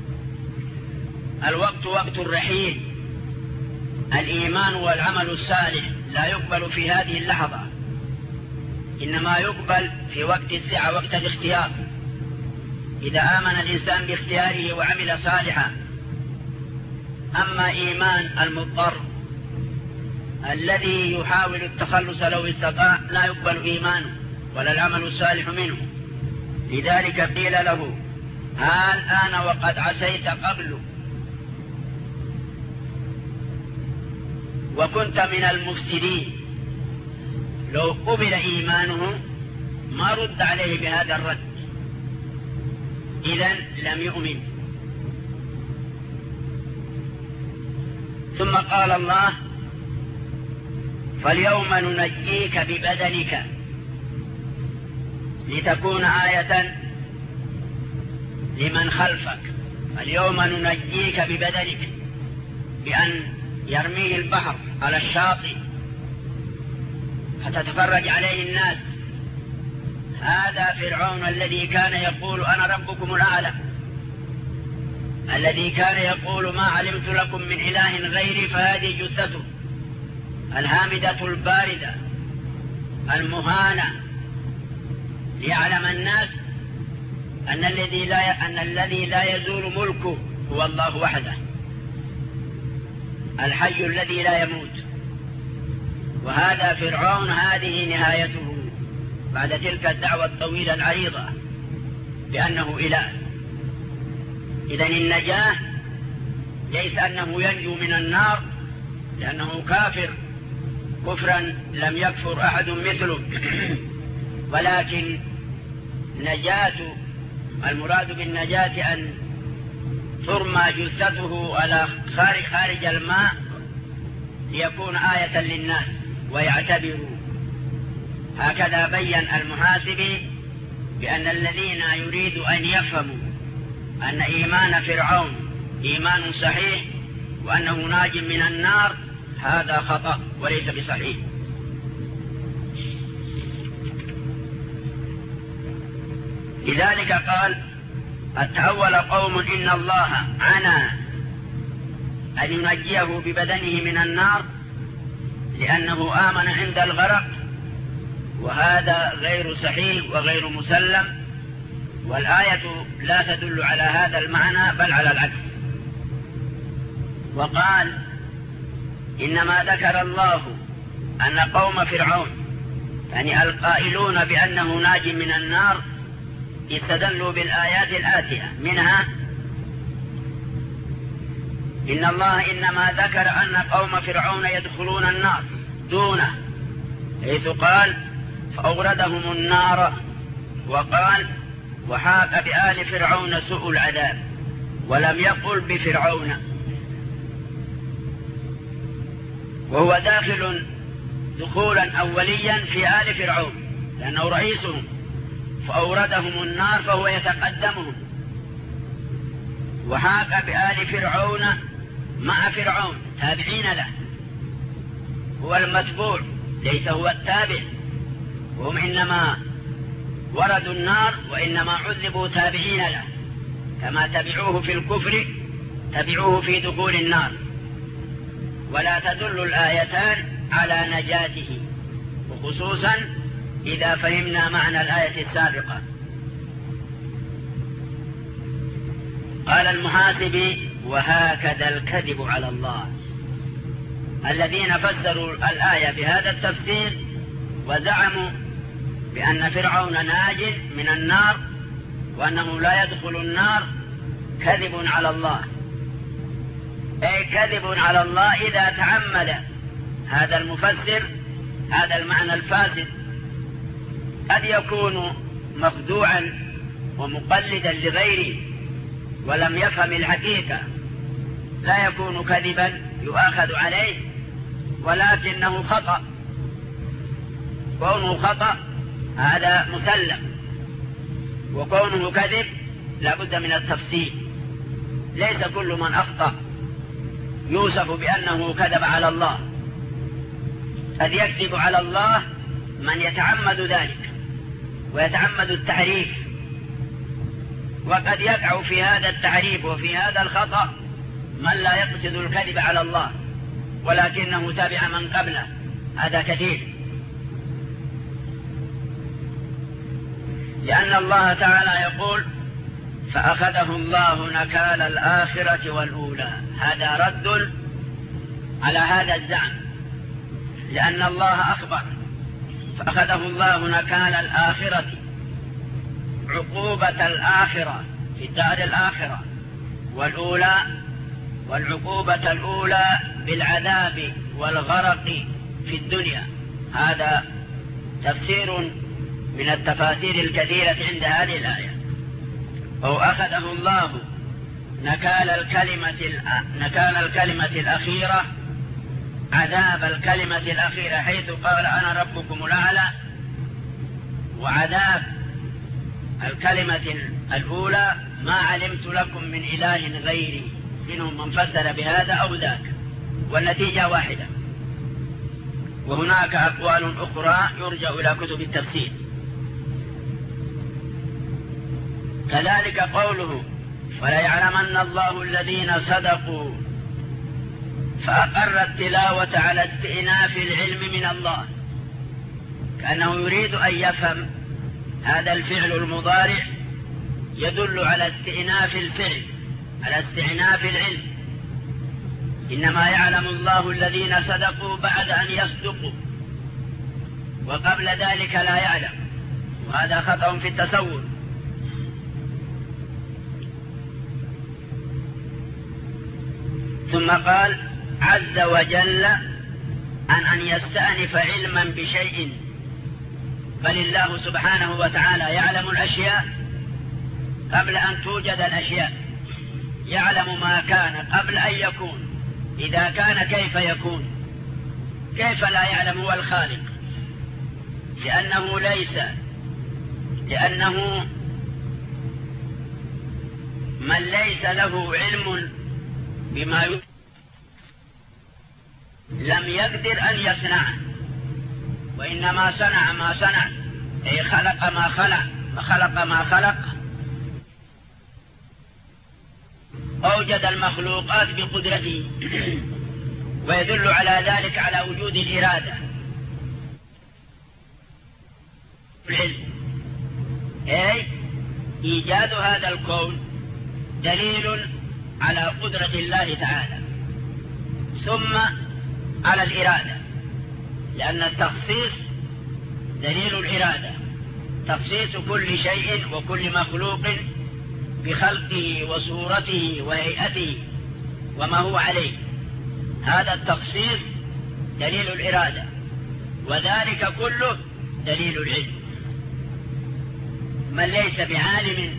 الوقت وقت الرحيل. الإيمان والعمل الصالح لا يقبل في هذه اللحظة، إنما يقبل في وقت السعة، وقت الاختيار، إذا آمن الإنسان باختياره وعمل صالحا. أما إيمان المضطر الذي يحاول التخلص لو استطاع لا يقبل إيمانه ولا العمل الصالح منه. لذلك قيل له الآن وقد عصيت قبل وكنت من المفسدين. لو قبل إيمانه ما رد عليه بهذا الرد، إذن لم يؤمن. ثم قال الله فاليوم ننجيك ببدنك لتكون آية لمن خلفك. اليوم ننجيك ببدنك بأن يرميه البحر على الشاطئ فتتفرج عليه الناس. هذا فرعون الذي كان يقول أنا ربكم الأعلى، الذي كان يقول ما علمت لكم من إله غيري، فهذه جثته الهامدة الباردة المهانة، ليعلم الناس أن الذي لا يزول ملكه هو الله وحده، الحي الذي لا يموت. وهذا فرعون، هذه نهايته بعد تلك الدعوة الطويلة العريضة بأنه إله. إذن النجاة ليس أنه ينجو من النار لأنه كافر كفرا لم يكفر أحد مثله، ولكن نجاة، المراد بالنجاة أن ترمى جثته على خارج الماء ليكون آية للناس ويعتبروا. هكذا بين المحاسبي بأن الذين يريدوا أن يفهموا أن إيمان فرعون إيمان صحيح وأنه ناج من النار، هذا خطأ وليس بصحيح. لذلك قال قد تأول قوم إن الله عنى أن ينجيه ببدنه من النار لأنه آمن عند الغرق، وهذا غير صحيح وغير مسلم، والآية لا تدل على هذا المعنى بل على العكس. وقال إنما ذكر الله أن قوم فرعون يعني القائلون بأنه ناج من النار استدلوا بالآيات الآتية، منها إن الله إنما ذكر أن قوم فرعون يدخلون النار دونه، حيث قال فأوردهم النار، وقال وحاق بآل فرعون سوء العذاب، ولم يقل بفرعون، وهو داخل دخولا أوليا في آل فرعون لأنه رئيسهم، فأوردهم النار فهو يتقدمهم. وحاق بآل فرعون مع فرعون تابعين له، هو المتبوع ليس هو التابع، وهم إنما وردوا النار وإنما عذبوا تابعين له، كما تبعوه في الكفر تبعوه في دخول النار. ولا تدل الآيتان على نجاته، وخصوصا إذا فهمنا معنى الآية السابقة. قال المحاسبي: وهكذا الكذب على الله. الذين فسروا الآية بهذا التفسير وزعموا بأن فرعون ناج من النار وأنه لا يدخل النار كذب على الله، أي كذب على الله إذا تعمد هذا المفسر هذا المعنى الفاسد. قد يكون مخدوعا ومقلدا لغيره ولم يفهم الحقيقة، لا يكون كذبا يؤاخذ عليه، ولكنه خطأ. كونه خطأ هذا مسلم، وكونه كذب لا بد من التفصيل. ليس كل من أخطأ يوصف بأنه كذب على الله، قد يكذب على الله من يتعمد ذلك ويتعمد التحريف، وقد يقع في هذا التحريف وفي هذا الخطأ من لا يقصد الكذب على الله ولكنه تابع من قبله، هذا كثير. لأن الله تعالى يقول: فأخذه الله نكال الآخرة والأولى. هذا رد على هذا الزعم، لأن الله أخبر: فأخذه الله نكال الآخرة، عقوبة الآخرة في الدار الآخرة، والأولى والعقوبة الأولى بالعذاب والغرق في الدنيا. هذا تفسير من التفاسير الكثيرة عند هذه الآية. أو أخذه الله نكال الكلمة الأخيرة، عذاب الكلمة الأخيرة، حيث قال: أنا ربكم الأعلى، وعذاب الكلمة الأولى: ما علمت لكم من إله غيري. منهم من فسر بهذا أو ذاك، والنتيجة واحدة. وهناك أقوال أخرى يرجع إلى كتب التفسير. كذلك قوله: فليعلمن الله الذين صدقوا، فأقر التلاوة على استئناف العلم من الله، كأنه يريد أن يفهم هذا الفعل المضارع يدل على استئناف الفعل، على استئناف العلم. إنما يعلم الله الذين صدقوا بعد أن يصدقوا، وقبل ذلك لا يعلم، وهذا خطأ في التصور. ثم قال عز وجل عن أن يستأنف علما بشيء، بل الله سبحانه وتعالى يعلم الأشياء قبل أن توجد الأشياء، يعلم ما كان قبل أن يكون. إذا كان كيف يكون؟ كيف لا يعلم هو الخالق؟ لأنه من ليس له علم بما لم يقدر أن يصنعه، وإنما صنع ما صنع، أي خلق ما خلق، وخلق ما خلق، أوجد المخلوقات بقدرته. ويدل على ذلك على وجود الإرادة. العلم أي إيجاد هذا الكون دليل على قدرة الله تعالى، ثم على الإرادة، لأن التخصيص دليل الإرادة، تخصيص كل شيء وكل مخلوق بخلقه وصورته وهيئته وما هو عليه. هذا التخصيص دليل الإرادة، وذلك كله دليل العلم. من ليس بعالم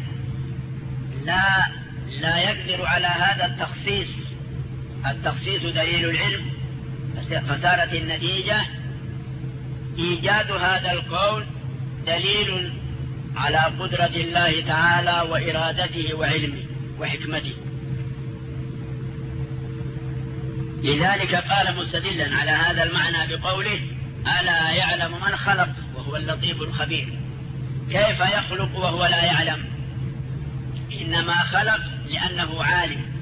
لا يقدر على هذا التخصيص. التخصيص دليل العلم، فصارت النتيجة إيجاد هذا الكون دليل على قدرة الله تعالى وإرادته وعلمه وحكمته. لذلك قال مستدلا على هذا المعنى بقوله: ألا يعلم من خلق وهو اللطيف الخبير. كيف يخلق وهو لا يعلم؟ إنما خلق لأنه عالم،